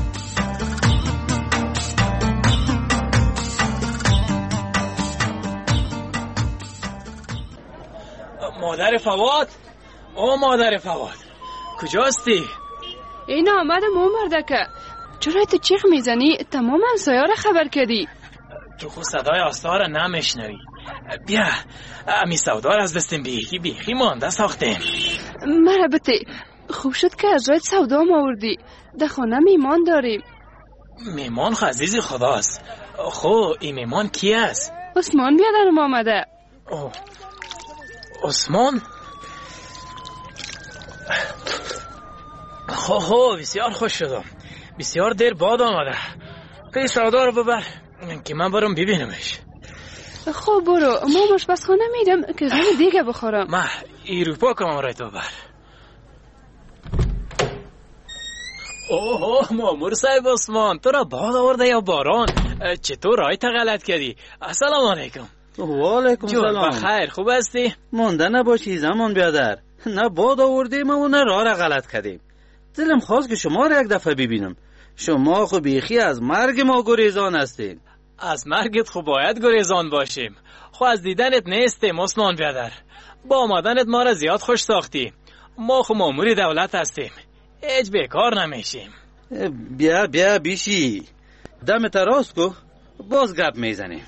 X: مادر فواد، او مادر فواد کجاستی؟
Y: این آمدم او مردکه. چرا تو چیخ میزنی؟ تمام همسایه را خبر کردی؟
X: تو خود صدای آستا را نمیشنوی. بیا امی سودار از دستم بیخی بیخی مانده ساختیم.
Y: مرحبته، خوب شد که از رایت سودا ما آوردی. در خانه میمان داریم.
X: میمان عزیز خداست. خو این میمان کی است؟
Y: عثمان بیادرم آمده.
X: اوه عثمان؟ خو خو بسیار خوش شدم. بسیار دیر بعد آمده. که سودا رو ببر که من برم ببینمش.
Y: خب برو، ما مشبسخانه میدم که غم دیگه بخورم.
X: ما ایروپا کنم رایت ببر. اوه مامور صاحب عثمان، تو را باد آورده یا باران؟ چطور رایت غلط کردی؟ السلام علیکم.
Z: و علیکم سلام.
X: بخیر، خوب هستی؟
Z: مانده نباشی زمان بیادر. نه باد آوردیم و نه راه را غلط کردیم. دلم خواست که شما را یک دفعه ببینم. شما خو بیخی از مرگ ما گریزان هستین.
X: از مرگت خو باید گریزان باشیم. خو از دیدنت نیستیم عثمان برادر. با آمدنت ما را زیاد خوش ساختی. ما خو مامور دولت هستیم، هیچ بیکار نمیشیم.
Z: بیا بیا بیشی، دم تراست کو باز گپ میزنیم.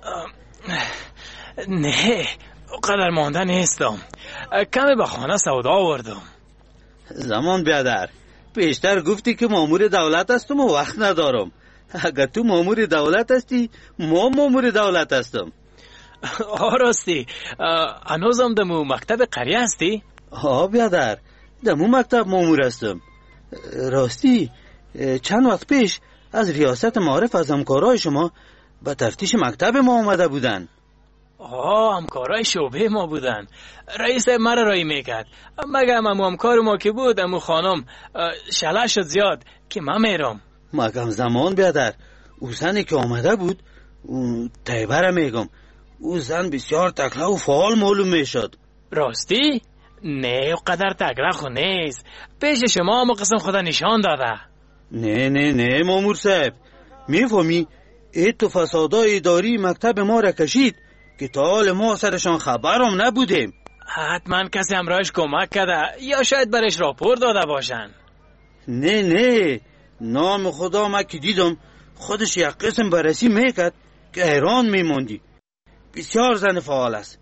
X: نه قدر مانده نیستم، کمی به خانه سودا آوردم.
Z: زمان بیادر، پیشتر گفتی که مامور دولت هستم و وقت ندارم. اگر تو مامور دولت هستی ما مامور دولت هستم.
X: آه راستی، هنوزم دمو مکتب قریه هستی؟
Z: آه بیادر، دمو مکتب مامور هستم. راستی چند وقت پیش از ریاست معارف از همکارای شما به تفتیش مکتب ما آمده بودن.
X: آه همکارای شعبه ما بودن. رئیس مرا رای میکرد، مگه امو همکار ما که بود امو خانم شله شد زیاد که من میرم.
Z: مگم زمان بیادر، او زنی که آمده بود طیبه را میگم، او زن بسیار تکله و فعال معلوم میشد.
X: راستی؟ نه قدر تکله خو نیست، پیش شما همو قسم خدا نشان داده.
Z: نه نه نه مامور صاحب، میفهمی این تو فسادای اداری مکتب ما را کشید که تا حال ما سرشان خبرم نبودیم.
X: حتما کسی همراهش کمک کرده یا شاید برش راپور داده باشن.
Z: نه نه، نام خدا ما که دیدم خودش یک قسم بررسی میکرد که حیران میموندی. بسیار زن فعال است.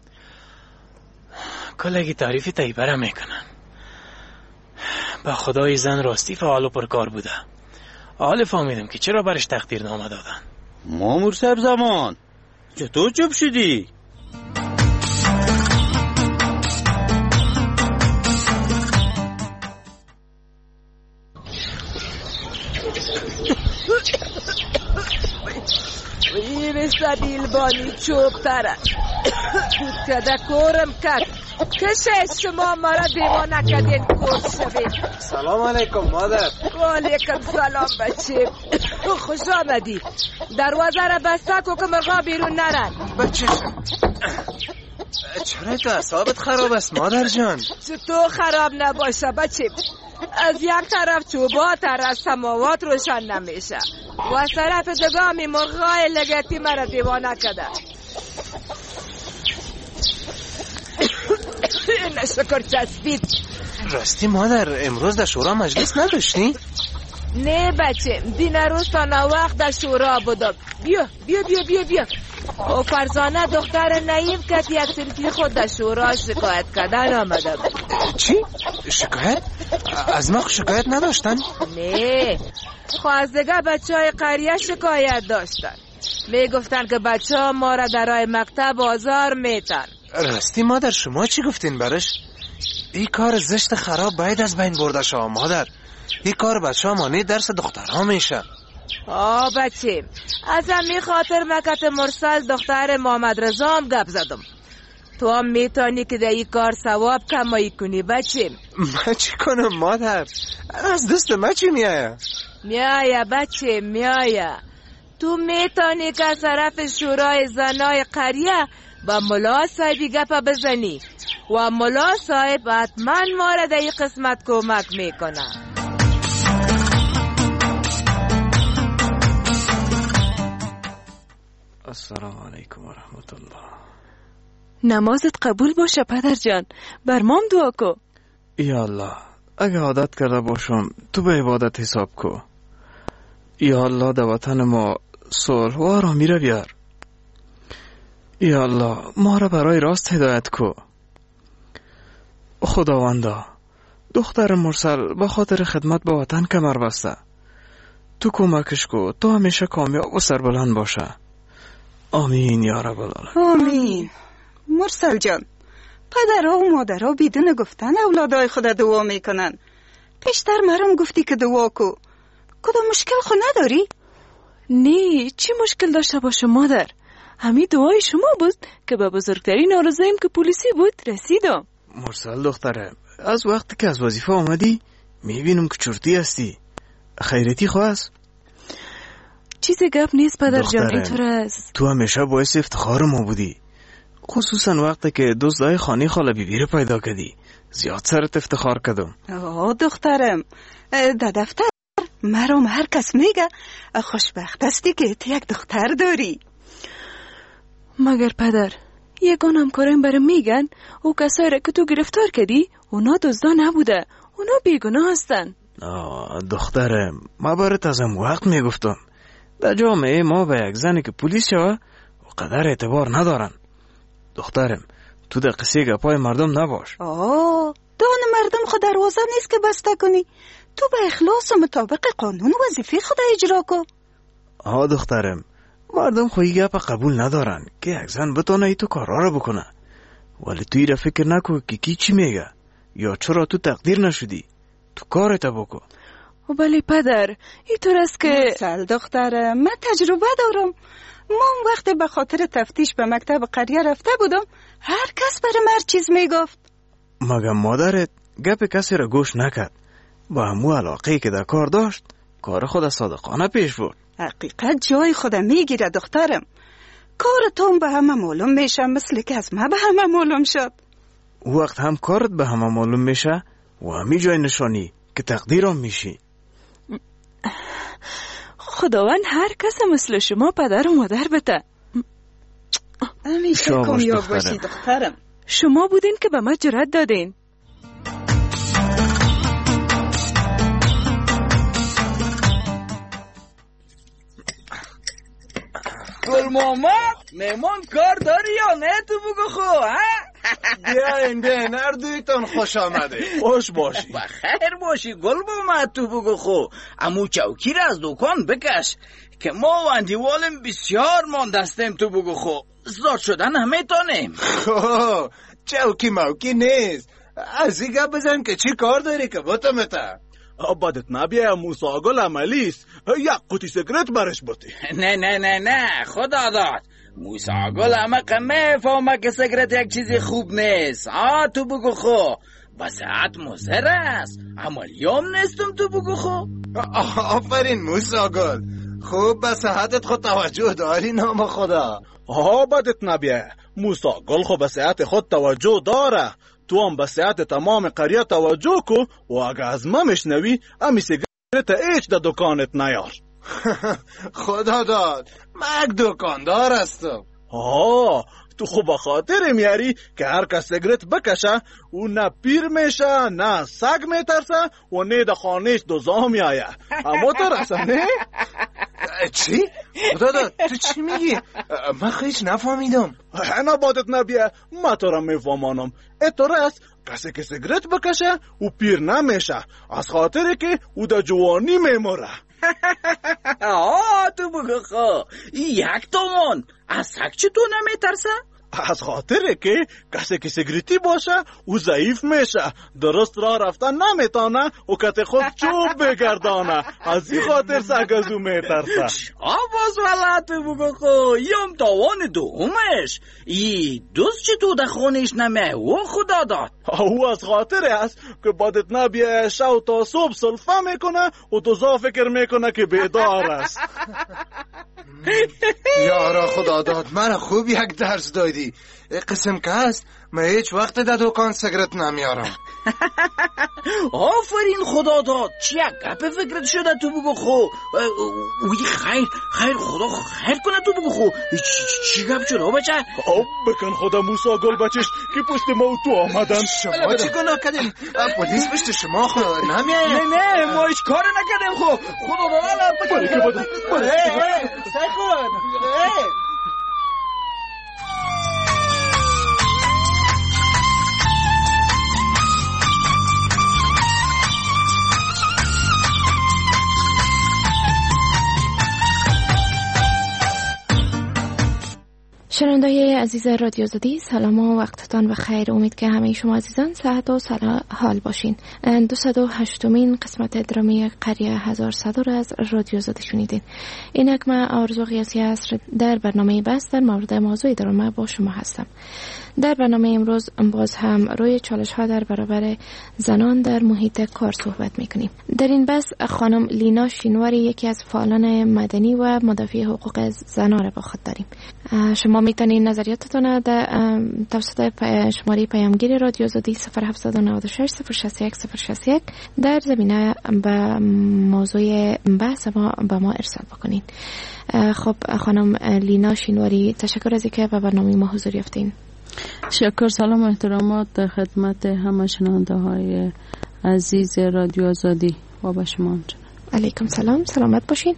X: کلگی تعریف طیبه را میکنن. با خدای زن راستی فعال و پرکار بوده. حال فهمیدم که چرا برش تقدیر نامه دادن.
Z: مامور صاحب زمان، چطور چوب شدی؟
A: این سبیل بانی چوب تره تدکرم کرد کشه شما مرا دیوانه کردین کور شوید.
F: سلام علیکم مادر.
A: و علیکم سلام بچه، خوش آمدی. دروازه را بسته کو که مرغا بیرون نرن.
F: بچه چرا تو اعصابت خراب است مادر جان؟
A: چطور خراب نباشه بچه؟ از یک طرف چوبات از سماوات روشن نمیشه و از طرف دگامی مرغای لگتی مرا دیوانه کرده. این شکر چسبید.
F: راستی مادر امروز در شورا مجلس نداشتی؟
A: نه بچه، دین روز تا نوقت در شورا بودم. بیا بیا بیا بیا بیا. و فرزانه دختر نایب که یک سنفی خود در شورا شکایت کردن آمده بود.
F: چی؟ شکایت؟ از ما شکایت نداشتن؟
A: نه، خوازدگه بچه های قریه شکایت داشتن. می گفتن که بچه ها ما را درای مکتب بازار میتن.
F: راستی مادر شما چی گفتین برش؟ این کار زشت خراب باید از بین برده شما مادر. این کار بچه ها مانع درس دخترها میشه.
A: آه بچه، از همی خاطر مکت مرسل دختر محمد رضام گپ زدم. تو هم میتونی که در این کار ثواب کمایی کنی بچه.
F: من چی کنم مادر؟ از دست من چی میایه؟
A: میایه بچه میایه. تو میتونی که از طرف شورای زنای قریه با ملا صاحبی گپ بزنی و ملا صاحب حتما ما را در این قسمت کمک میکنه.
F: السلام علیکم و رحمت الله.
G: نمازت قبول باشه پدر جان، بر مام دعا کو.
F: یا الله، اگه عادت کرده باشم تو به عبادت حساب کو. یا الله در وطن ما صلح و آرامی را بیار. یا الله ما را برای راست هدایت کو. خداوندا دختر مرسل به خاطر خدمت به وطن کمر بسته، تو کمکش کو تو همیشه کامیاب و سربلند باشه. آمین یا رب العالمین.
H: آمین. مرسل جان، پدرها و مادرها بدون گفتن اولادای خود دعا میکنن. پیشتر مرم گفتی که دعا کو. کدام مشکل خود نداری؟
G: نه، چی مشکل داشته باشه مادر؟ همین دعای شما بود که به بزرگترین آرزویم که پلیسی بود رسیدم.
F: مرسل دختره، از وقتی که از وظیفه آمدی میبینم که چرتی هستی. خیرتی خواست؟
G: چیز گپ نیست پدر جان، اینطور است.
F: تو همیشه باعث افتخار ما بودی، خصوصا وقتی که دوستای خانه خاله بیبی رو پیدا کردی. زیاد سرت افتخار کردم.
H: آه دخترم، در دفتر مرام هر کس میگه خوشبخت هستی که تو یک دختر داری.
G: مگر پدر یگان همکارم برام میگن او کسایی را که تو گرفتار کردی اونا دزدا نبوده، اونا بیگناه هستن.
F: آه دخترم، ما برات از هم وقت میگفتم در جامعه ما به یک زنی که پلیس شوه و قدر اعتبار ندارن. دخترم تو در قصه گپای مردم نباش.
H: آه دان مردم خود دروازه نیست که بسته کنی. تو به اخلاص و مطابق قانون وظیفه خود اجرا کن.
F: آه دخترم، مردم خویی گپ قبول ندارن که یک زن بتونه ای تو کارا رو بکنه، ولی توی را فکر نکن که کی چی میگه یا چرا تو تقدیر نشدی. تو کارت بکن.
G: ولی پدر اینطور است که
H: سل دختر، من تجربه دارم. من وقتی به خاطر تفتیش به مکتب قریه رفته بودم هر کس برای هر چیز میگفت.
F: مگه مادرت گپ کسی را گوش نکرد؟ با همو علاقه که در کار داشت کار خود صادقانه پیش برد.
H: حقیقت جای خود میگیره دخترم. کارتون به همه معلوم میشه مثل که از ما به همه معلوم شد.
F: وقت هم کارت به همه معلوم میشه و همی جای نشانی که تقدیرم میشی.
G: خداوند هر کس مثل شما پدر و مادر بده.
H: همیشه کامیاب باشی دخترم.
G: شما بودین که به ما جرأت دادین.
D: گل ماما مهمان کار داری یا نه؟ تو بگو خو ها؟
E: بیاین بیاین هر دویتون خوش آمده.
D: خوش باشی. بخیر باشی گل ماما. تو بگو خو امو چوکی را از دکان بکش که ما و اندیوالم بسیار ماندستیم. تو بگو خو زاد شدن همه تانیم.
E: خو چوکی موکی نیست. از ایگه بزن که چی کار داری که بطمتا. بدت نبیه موسا گل عملیست. یک قوطی سیگرت برش بطی.
D: نه نه نه نه خدا داد. موسا گل همه قمه فهمه که سیگرت یک چیزی خوب نیست. آه تو بگو خو بساعت مزر است. عملیام نیستم. تو بگو خو.
E: آفرین موسا گل. خوب به صحتت خود توجه داری نام خدا. ها بدت نبیه موسا گل خود به صحت خود توجه داره. تو هم به صحت تمام قریه توجه کو و اگه از ما مشنوی امی سیگرت ایچ در دکانت نیار. خدا داد من یک دکاندار هستم. آه تو خوب خاطر میاری که هر کس سیگرت بکشه او نه پیر میشه نه سگ میترسه و نه در خانهش دوزا میایه. اما تو رسه نه؟ چی؟ خدا داد تو چی میگی؟ من خیلی نفهمیدم. نه بادت نبیه من تو را میفهمانم. اتو رس کسی که سیگرت بکشه او پیر نمیشه از خاطر که او در جوانی میموره.
D: آه تو بگو خو یک تومون از سگ چی تو نمیترسه؟
E: از خاطر که کسی که سیگریتی باشه او ضعیف میشه درست راه رفتن نمیتانه و کت خود چوب بگردانه. از این خاطر سگ از او میترسه.
D: آواز والا تو بگو خو یم تاوان دومش ای دوست چی تو در خونش نمیه و خدا داد.
E: او از خاطر است که بادت نبیه شو تا صبح سلفه میکنه و دوزا فکر میکنه که بیدار است. یارا خدا داد مرا خوب یک درس دادی. قسم که هست من هیچ وقت در دکان سیگرت نمیارم.
D: آفرین خدا داد چی یک گپ فکرت شده. تو بگو خو اوی خیر خیر خدا خیر کنه. تو بگو خو چی گپ شده بچه؟
E: آب بکن خدا موسا گل بچش که پشت ما تو آمدن. شما چی گناه کردیم؟ پلیس پشت شما خو نمیایه؟
D: نه نه ما هیچ کار نکردیم خو خدا داد
E: باری که بده
D: سعی کن.
C: شنونده‌های عزیز رادیو آزادی سلام و وقتتان بخیر. امید که همه شما عزیزان صحت و سلام حال باشین. دویست و هشتمین قسمت درامی قریه هزار صد را از رادیو آزادی شنیدین. اینک من آرزو قیاسی هست در برنامه بس در مورد موضوع درامه با شما هستم. در برنامه امروز باز هم روی چالش ها در برابر زنان در محیط کار صحبت میکنیم. در این بحث خانم لینا شینواری یکی از فعالان مدنی و مدافع حقوق زنان را با خود داریم. شما میتونید نظریاتتون در توسط شماره پیامگیر رادیو آزادی صفر هفت نه شش صفر شش یک صفر شش یک در زمینه به موضوع بحث ما به ما ارسال بکنید. خب خانم لینا شینواری، تشکر از اینکه به برنامه ما حضور یافتین.
J: شکر. سلام و احترامات خدمت همه شنونده های عزیز رادیو آزادی و به شما.
C: علیکم سلام، سلامت باشین.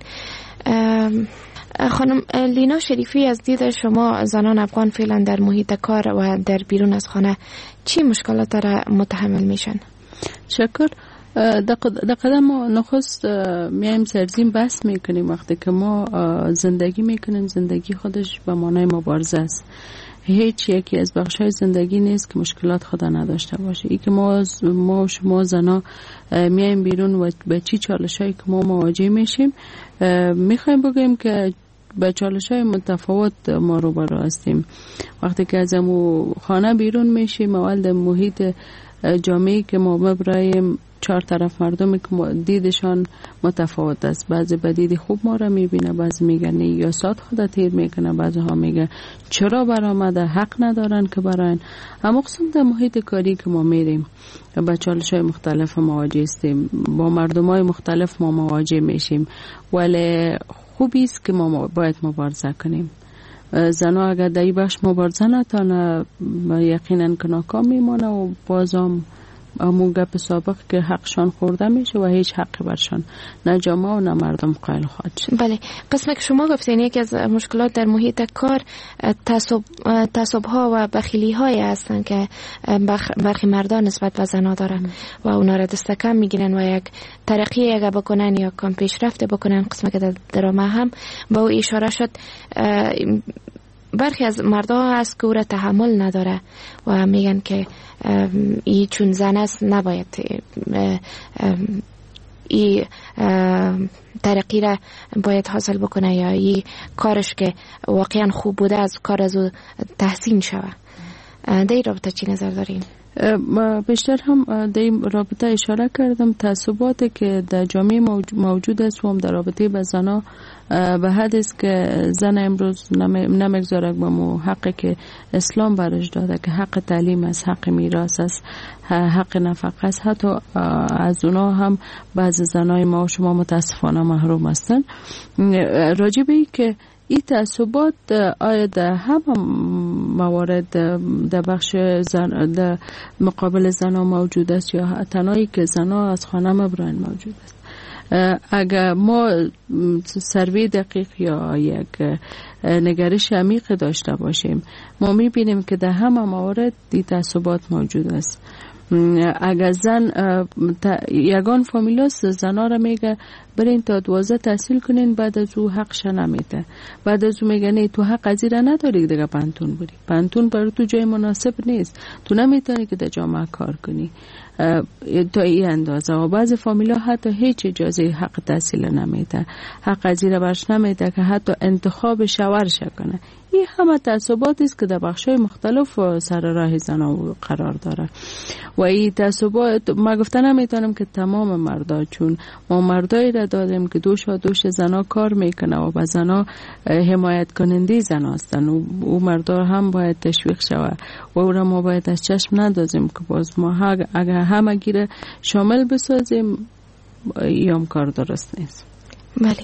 C: خانم لینا شریفی، از دید شما زنان افغان فعلا در محیط کار و در بیرون از خانه چی مشکلات را متحمل میشن؟
J: شکر. در قدم نخست میایم سرزین بحث میکنیم. وقتی که ما زندگی میکنیم، زندگی خودش به معنای مبارزه است. هیچ یکی از بخشای زندگی نیست که مشکلات خدا نداشته باشه. ای که ما ما شما زنا میایم بیرون و به چی چالشایی که ما مواجه میشیم، میخوایم بگیم که به چالش‌های متفاوت ما روبرو هستیم. وقتی که از امو خانه بیرون میشیم، اول در محیط جامعه‌ای که ما مبرایم چهار طرف مردمی که دیدشان متفاوت است. بعضی به دید خوب ما را میبینه، بعضی میگن یا سات خدا تیر میکنه، بعضی ها میگه چرا برآمده، حق ندارن که براین. اما قسم در محیط کاری که ما میریم با چالش های مختلف مواجه هستیم، با مردم های مختلف ما مواجه میشیم، ولی خوبی است که ما باید مبارزه کنیم. زنها اگر در این بخش مبارزه نتانه یقینا که ناکام میمانه و بازم امون گپ سابق که حقشان خورده میشه و هیچ حقی برشان نه جامعه و نه مردم قائل خواهد شد.
C: بله، قسمی که شما گفتین یکی از مشکلات در محیط کار تعصب تعصب ها و بخیلی های هستن که برخی مردان نسبت به زنها دارن و اونا را دست کم میگیرن و یک ترقی اگه بکنن یا کم پیشرفت بکنن. قسمی که در درامه هم با او اشاره شد، برخی از مردها هست که او را تحمل نداره و میگن که ای چون زن است نباید ای ترقی را باید حاصل بکنه یا ای کارش که واقعا خوب بوده از کار از او تحسین شوه. در این رابطه چی نظر دارین؟
J: بیشتر هم در این رابطه اشاره کردم. تعصباتی که در جامعه موجود است و هم در رابطه به زنها به حد است که زن امروز نمیگذاره به مو حقی که اسلام برش داده که حق تعلیم است، حق میراث است، حق نفقه است. حتی از اونا هم بعض زنای ما و شما متاسفانه محروم هستن. راجع به این که این تعصبات آیا در همه موارد در بخش زن در مقابل زنها موجود است یا تنهایی که زنها از خانه مبران موجود است؟ اگر ما سروی دقیق یا یک نگرش عمیق داشته باشیم، ما میبینیم که در همه موارد این تعصبات موجود است. اگر زن یگان فامیلاست، زنا را میگه برین تا دوازده تحصیل کنین، بعد از او حقش نمیده. بعد از او میگه نه تو حق از این نداری دیگه پانتون بری، پانتون برای تو جای مناسب نیست، تو نمیتونی که در جامعه کار کنی تا این اندازه. و بعضی فامیلا حتی هیچ اجازه حق تحصیل نمیده، حق از این برش نمیده که حتی انتخاب شوهرش کنه. این همه تعصباتی است که در بخش‌های مختلف سر راه زنان قرار داره و این تعصبات ما گفتن نمیتونم که تمام مردا، چون ما مردایی را دادیم که دوش و دوش زنا کار میکنه و با زنا حمایت کننده زن هستن و او مردا هم باید تشویق شود و او را ما باید از چشم ندازیم که باز ما اگر همه گیره شامل بسازیم ایام کار درست نیست.
C: بله،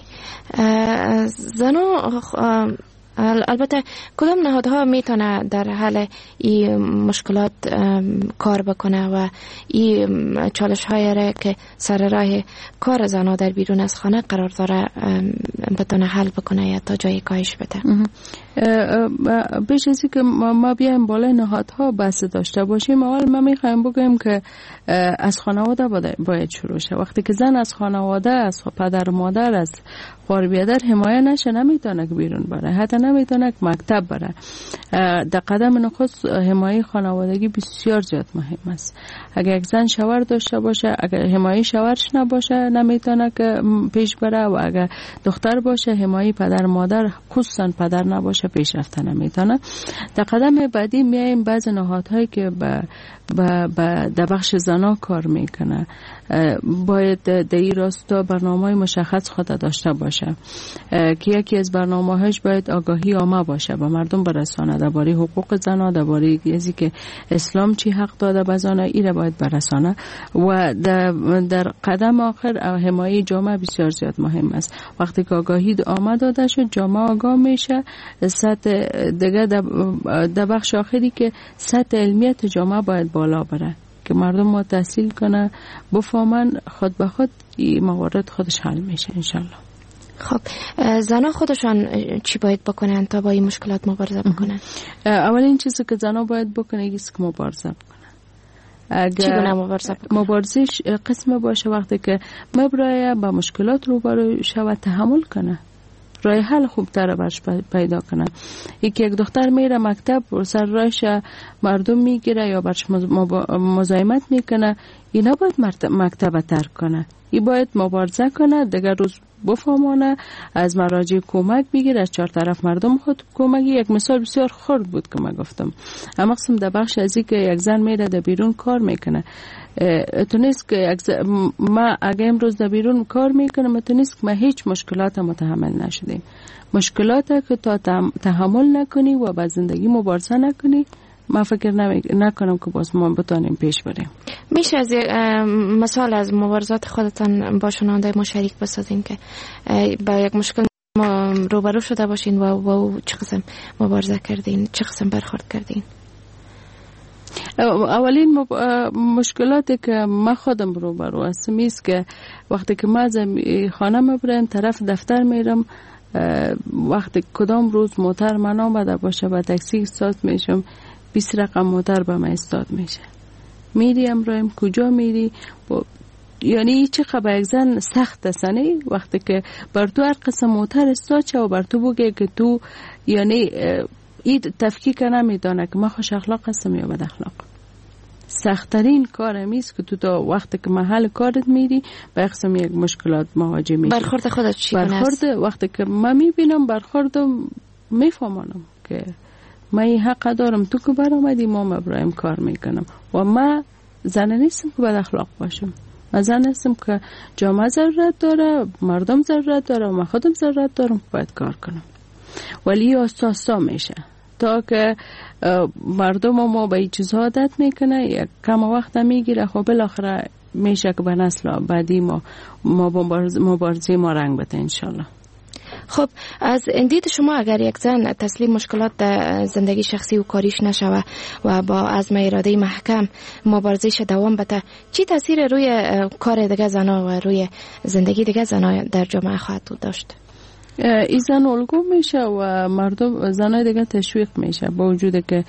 C: زنا البته کدام نهادها میتونه در حل این مشکلات کار بکنه و این چالش های را که سر راه کار زنها در بیرون از خانه قرار داره بتونه حل بکنه یا تا جای کاهش بده؟
J: بیش از این که ما بیایم بالای نهادها بحث داشته باشیم، اول ما میخوایم بگیم که از خانواده باید شروع شه. وقتی که زن از خانواده، از پدر و مادر، از خوار بیادر حمایه نشه، نمیتونه که بیرون بره، حتی نمیتونه که مکتب بره. در قدم نخست حمایه خانوادگی بسیار زیاد مهم است. اگر یک زن شوهر داشته باشه، اگر حمایه شوهرش نباشه نمیتونه که پیش بره، و اگر دختر باشه حمایه پدر مادر خصوصا پدر نباشه باشه پیشرفت نمیتونه. در قدم بعدی میایم بعض نهادهایی که به در بخش زنا کار میکنه باید در این راستا برنامه مشخص خود داشته باشه که یکی از برنامه‌هاش باید آگاهی عامه باشه به مردم برسانه درباره حقوق زنا، درباره چیزی که اسلام چی حق داده به زنا، این باید برسانه. و در, در قدم آخر حمایت جامعه بسیار زیاد مهم است. وقتی که آگاهی عامه داده شد جامعه آگاه میشه، سطح دیگه در بخش آخری که سطح علمیت جامعه باید بالا بره که مردم ما تحصیل کنه بفهمن، خود به خود این موارد خودش حل میشه انشالله.
I: خب زنا خودشان چی باید بکنن تا با این مشکلات مبارزه بکنن؟
J: اولین چیزی که زنا باید بکنه ایست که مبارزه بکنه.
I: چگونه مبارزه بکنه؟
J: مبارزش قسم باشه وقتی که مبرای با مشکلات روبرو شود تحمل کنه، راه حل خوبتر برش پیدا کنه. یکی یک دختر میره مکتب و سر راهش مردم میگیره یا برش مزاحمت میکنه، اینا باید مکتب ترک کنه، ای باید مبارزه کنه، دیگر روز بفهمانه، از مراجع کمک بگیر، از چهار طرف مردم خود کمک. یک مثال بسیار خرد بود که من گفتم، اما قسم در بخش ازی که یک زن میره در بیرون کار میکنه، تو نیست که یک زن ما اگه امروز در بیرون کار میکنم تو نیست که ما هیچ مشکلات متحمل نشدیم. مشکلات که تا تحمل نکنی و با زندگی مبارزه نکنی ما فکر نکنم که باز ما بتانیم پیش بریم.
I: میشه از مثال از مبارزات خودتان با شنونده ما شریک بسازین که با یک مشکل ما روبرو شده باشین و با چه قسم مبارزه کردین، چه قسم برخورد کردین؟
J: اولین مب... مشکلاتی که ما خودم روبرو هستم است که وقتی که ما از خانه میبرم طرف دفتر میرم، وقتی کدام روز موتر من آمده باشه با تاکسی استاد میشم، بیست رقم موتر به من استاد میشه. میری امرایم کجا میری؟ با... یعنی چه خبر یک زن سخت استنی وقتی که بر تو هر قسم موتر استاد چه و بر تو بگه که تو یعنی این تفکیک نمیدانه که ما خوش اخلاق هستم یا بد اخلاق. سخت‌ترین کار همیست که تو تا وقتی که محل کارت میری به قسم یک مشکلات مواجه میشی.
I: برخورد خودت چی کنه؟
J: برخورد وقتی که من میبینم برخورد میفهمانم که من این حق دارم تو که برآمدی ما ابراهیم کار میکنم و من زن نیستم که بد اخلاق باشم. من زن هستم که جامعه ضرورت داره، مردم ضرورت داره و من خودم ضرورت دارم که باید کار کنم. ولی آستا آستا میشه تا که مردم ما به این چیزها عادت میکنه، یک کم وقت میگیره، خب بالاخره میشه که به نسل بعدی ما مبارزه ما رنگ بده انشالله.
I: خب از اندید شما اگر یک زن تسلیم مشکلات در زندگی شخصی و کاریش نشوه و با عزم اراده محکم مبارزهش دوام بده، چی تاثیر روی کار دیگه زنا و روی زندگی دیگه زنا در جامعه خواهد داشت؟
J: این زن الگو میشه و مردم زنای دیگه تشویق میشه با وجود که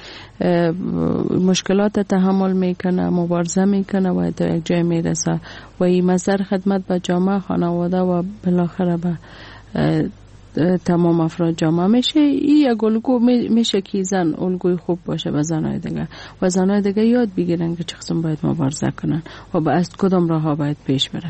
J: مشکلات تحمل میکنه، مبارزه میکنه و تا یک جای میرسه و این مصدر خدمت به جامعه، خانواده و بالاخره به تمام افراد جامعه میشه. این یک الگو میشه که زن الگوی خوب باشه به زنای دیگه و زنای دیگه یاد بگیرن که چه قسم باید مبارزه کنن و با از کدام راه ها باید پیش برن.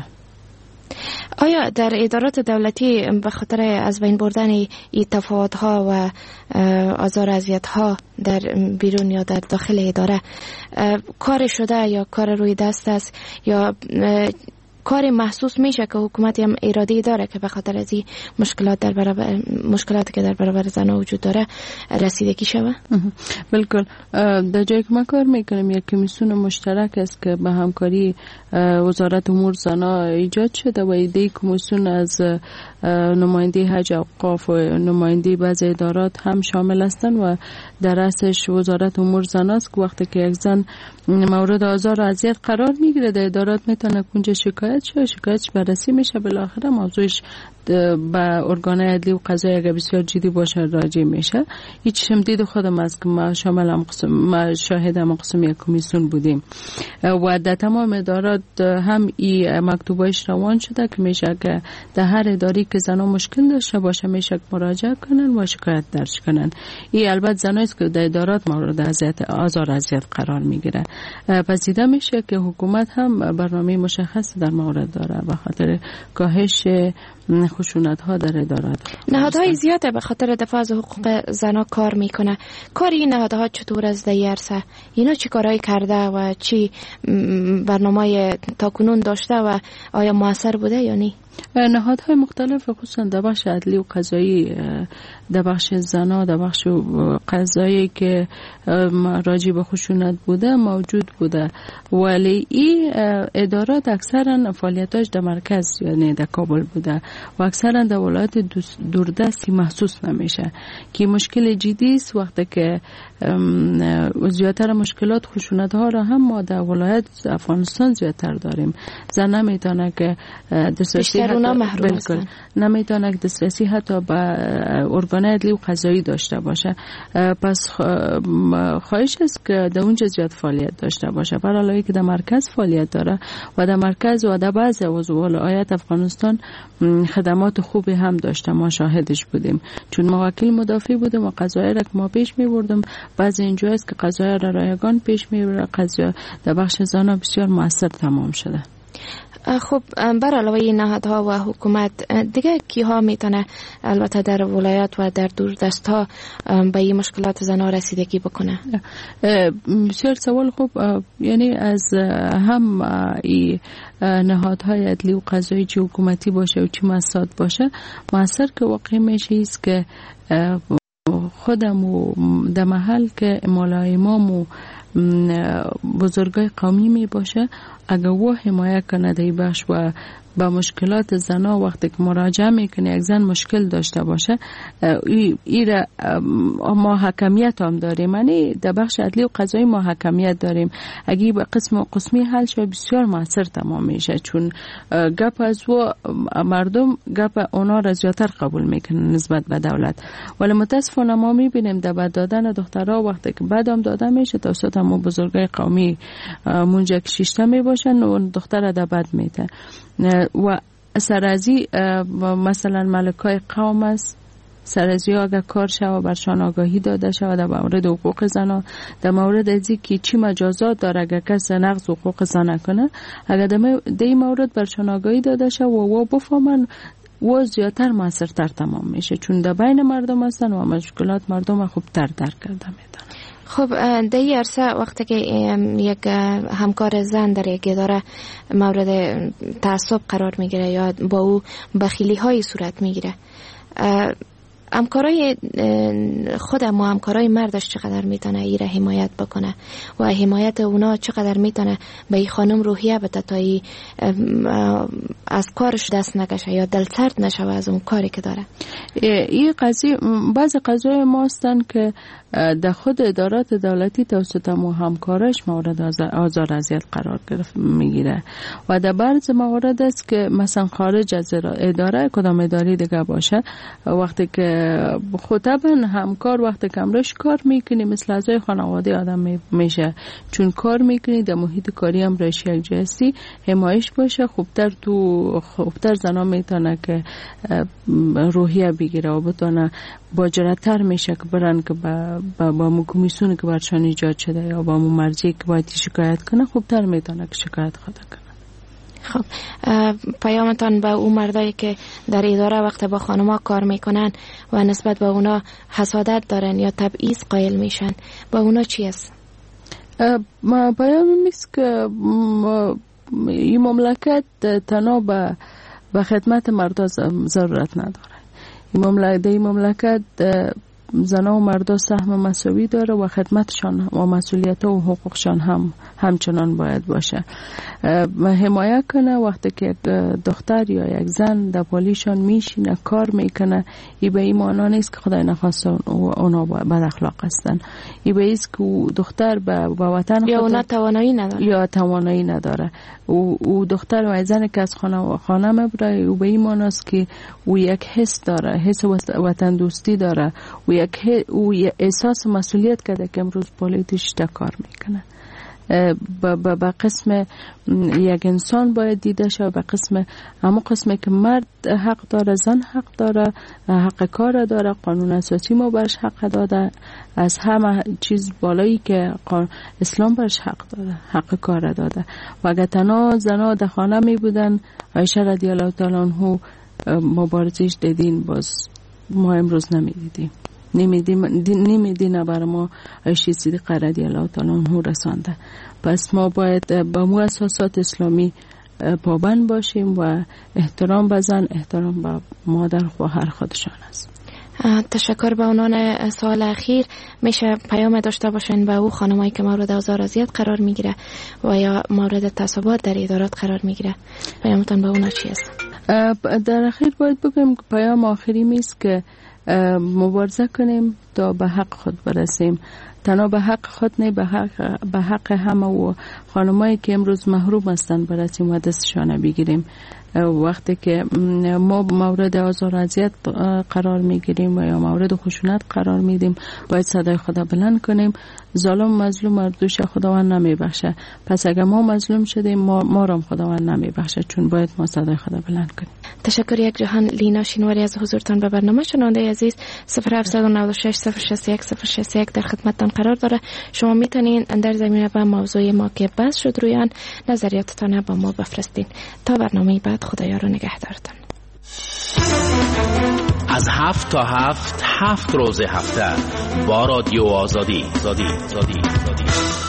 I: آیا در ادارات دولتی به خاطر از بین بردن این تفاوت‌ها و آزار و اذیت‌ها در بیرون یا در داخل اداره کار شده یا کار روی دست است یا کار محسوس میشه که حکومت هم ارادی داره که به خاطر از این مشکلات در برابر مشکلاتی که در برابر زنها وجود داره رسیدگی شوه؟
J: بالکل. در جایی که ما کار میکنیم یک کمیسیون مشترک است که به همکاری وزارت امور زنها ایجاد شده و ایده کمیسیون از نماینده حج اوقاف و نماینده بعضی ادارات هم شامل هستند و در رأسش وزارت امور زنها است که وقتی که یک زن مورد آزار و اذیت قرار میگیره در ادارات میتونه اونجا شکایت شه، شکایتش بررسی میشه، بالاخره موضوعش با ارگان عدلی و قضایی اگر بسیار جدی باشه راجع میشه. هیچ شمدید خودم از که ما شامل هم قسم ما شاهد هم قسم یک کمیسیون بودیم و در تمام ادارات هم این مکتوبایش روان شده که میشه که در هر اداری که زنها مشکل داشته باشه میشه مراجعه کنن و شکایت درج کنن. این البته زنایی که در ادارات مورد اذیت آزار اذیت قرار میگیره. پس دیده میشه که حکومت هم برنامه مشخص در مورد داره، به خاطر کاهش خشونت ها در اداره.
I: نهادهای زیاده به خاطر دفاع از حقوق زنا کار میکنه. کار این نهادها چطور از در عرصه؟ اینا چی کارهایی کرده و چی برنامه تاکنون داشته و آیا موثر بوده یا نه؟
J: نهادهای مختلف خصوصا در بخش عدلی و قضایی، در بخش زنا، در بخش قضایی که راجع به خشونت بوده موجود بوده، ولی این ادارات اکثرا فعالیتاش در مرکز یعنی در کابل بوده و اکثرا در ولایت دوردستی محسوس نمیشه که مشکل جدی است. وقتی که زیادتر مشکلات خشونت ها را هم ما در ولایت افغانستان زیادتر داریم. زن نمیتونه که دسترسی حتی نمیتونه که دسترسی حتی به ارگان عدلی و قضایی داشته باشه. پس خواهش است که در اونجا زیاد فعالیت داشته باشه، برای که در مرکز فعالیت داره و در مرکز و در بعضی از ولایات افغانستان خدمات خوبی هم داشته. ما شاهدش بودیم چون موکل مدافع بودیم و قضایی را که ما پیش می بردیم. بعضی اینجا است که قضایی را رایگان پیش می بره، قضایی در بخش زنا بسیار موثر تمام شده.
I: خب بر علاوه این نهادها و حکومت دیگه کیها میتونه البته در ولایات و در دوردست ها به این مشکلات زنا رسیدگی بکنه؟
J: بسیار سوال خوب. یعنی از هم این نهادهای عدلی و قضایی چه حکومتی باشه و چه مساد باشه موثر که واقع میشه است که خودم و در محل که مولا امام و بزرگای قومی می باشه اگر و حمایت کنه در بخش و با مشکلات زنا وقتی که مراجعه میکنه یک زن مشکل داشته باشه ای ما حکمیت هم داریم، یعنی در بخش عدلی و قضایی ما حکمیت داریم. اگه به قسم و قسمی حل شد بسیار موثر تمام میشه چون گپ از و مردم گپ اونا را زیادتر قبول میکنه نسبت به دولت. ولی متاسفانه ما میبینیم در بد دادن دخترها وقتی که بد هم داده میشه توسط هم بزرگای قومی منجا کشیشته میباشن و دختر در بد میده و سرازی مثلا ملکای قوم است. سرازی ها اگر کار شود برشان آگاهی داده شود در مورد حقوق زنان، در مورد ازی که چی مجازات داره اگر کس نقض حقوق زن کنه، اگر در این مورد برشان آگاهی داده شود و بفهمن و زیادتر موثرتر تمام میشه چون در بین مردم هستن و مشکلات مردم خوبتر درک کرده میدن.
I: خب در این عرصه وقتی که یک همکار زن در یک اداره مورد تعصب قرار میگیره یا با او بخیلی های صورت میگیره، همکارای خودم و همکارای مردش چقدر میتونه ایره حمایت بکنه و حمایت اونا چقدر میتونه به این خانم روحیه بده تا ای از کارش دست نکشه یا دلسرد نشه از اون کاری که داره؟
J: این قضیه بعض قضایای ما هستن که در خود ادارات دولتی توسط مو همکارش مورد آزار اذیت قرار گرفت میگیره و در بعض موارد است که مثلا خارج از اداره کدام اداره دیگه باشه وقتی که خطبا همکار وقتی که امرش کار میکنی مثل اعضای خانواده آدم میشه چون کار میکنی در محیط کاری هم رش یک جستی حمایش باشه خوبتر تو خوبتر زنا میتونه که روحیه بگیره و بتونه باجرتر میشه که برن که با با, با مکمیسون که برشان ایجاد شده یا با مو مرجعی که باید شکایت کنه خوبتر میتونه که شکایت خود کنه.
I: خب پیامتان به اون مردایی که در اداره وقت با خانما کار میکنن و نسبت به اونا حسادت دارن یا تبعیض قائل میشن با اونا چی است؟
J: ما پیام میست که این مملکت تنها به به خدمت مردا ضرورت نداره. این مملکت این مملکت زنان و مردا سهم مساوی داره و خدمتشان و مسئولیت و حقوقشان هم همچنان باید باشه. حمایت کنه وقتی که دختر یا یک زن در پالیشان میشینه کار میکنه ای به این معنا نیست که خدای نخواسته اونا بد اخلاق هستن. ای به ایست که دختر به وطن
I: یا اونا توانایی نداره
J: یا توانایی نداره او دختر و زن که از خانه خانه مبره او به این معنا است که او یک حس داره، حس وطن دوستی داره و یک او احساس مسئولیت کرده که امروز پالیتش کار میکنه. به قسم یک انسان باید دیده شد، به قسم اما قسمی که مرد حق داره، زن حق داره، حق کار داره، قانون اساسی ما برش حق داده، از همه چیز بالایی که اسلام برش حق داده، حق کار داده. و اگر تنها زنها در خانه می بودن، عایشه رضی الله تعالی عنها مبارزش دیدین، باز ما امروز نمی دیدیم، نمیدیم نمیدین بر ما عایشه صدیقه رضی الله تعالی عنها رسانده. پس ما باید با مؤسسات اسلامی پابند باشیم و احترام به زن، احترام به مادر و خواهر خودشان است.
I: تشکر. به عنوان سوال اخیر میشه پیام داشته باشین به او خانمایی که مورد آزار اذیت قرار میگیره و یا مورد تعصبات در ادارات قرار میگیره، پیامتان به اونا چی است؟
J: در اخیر باید بگم پیام آخری میست که مبارزه کنیم تا به حق خود برسیم، تنها به حق خود نه، به حق به حق همه و خانمایی که امروز محروم هستند برسیم و دستشان بگیریم. وقتی که ما مورد آزار و اذیت قرار میگیریم و یا مورد خشونت قرار میدیم، باید صدای خدا بلند کنیم. ظالم مظلوم را دوش خداوند نمیبخشه، پس اگر ما مظلوم شدیم ما ما را خداوند نمیبخشه، چون باید ما صدای خدا بلند کنیم.
I: تشکر یک جهان. لینا شینواری از حضورتان به برنامه. شنونده عزیز صفر هفت نه شش صفر شش یک صفر شش یک در خدمتتان قرار داره. شما میتونین در زمینه به موضوع ما که بحث شد روی آن نظریاتتان با ما بفرستین. تا برنامه بعد خدایا رو نگهدارتان.
K: از هفت تا هفت هفت روز هفته با رادیو آزادی. زادی زادی زادی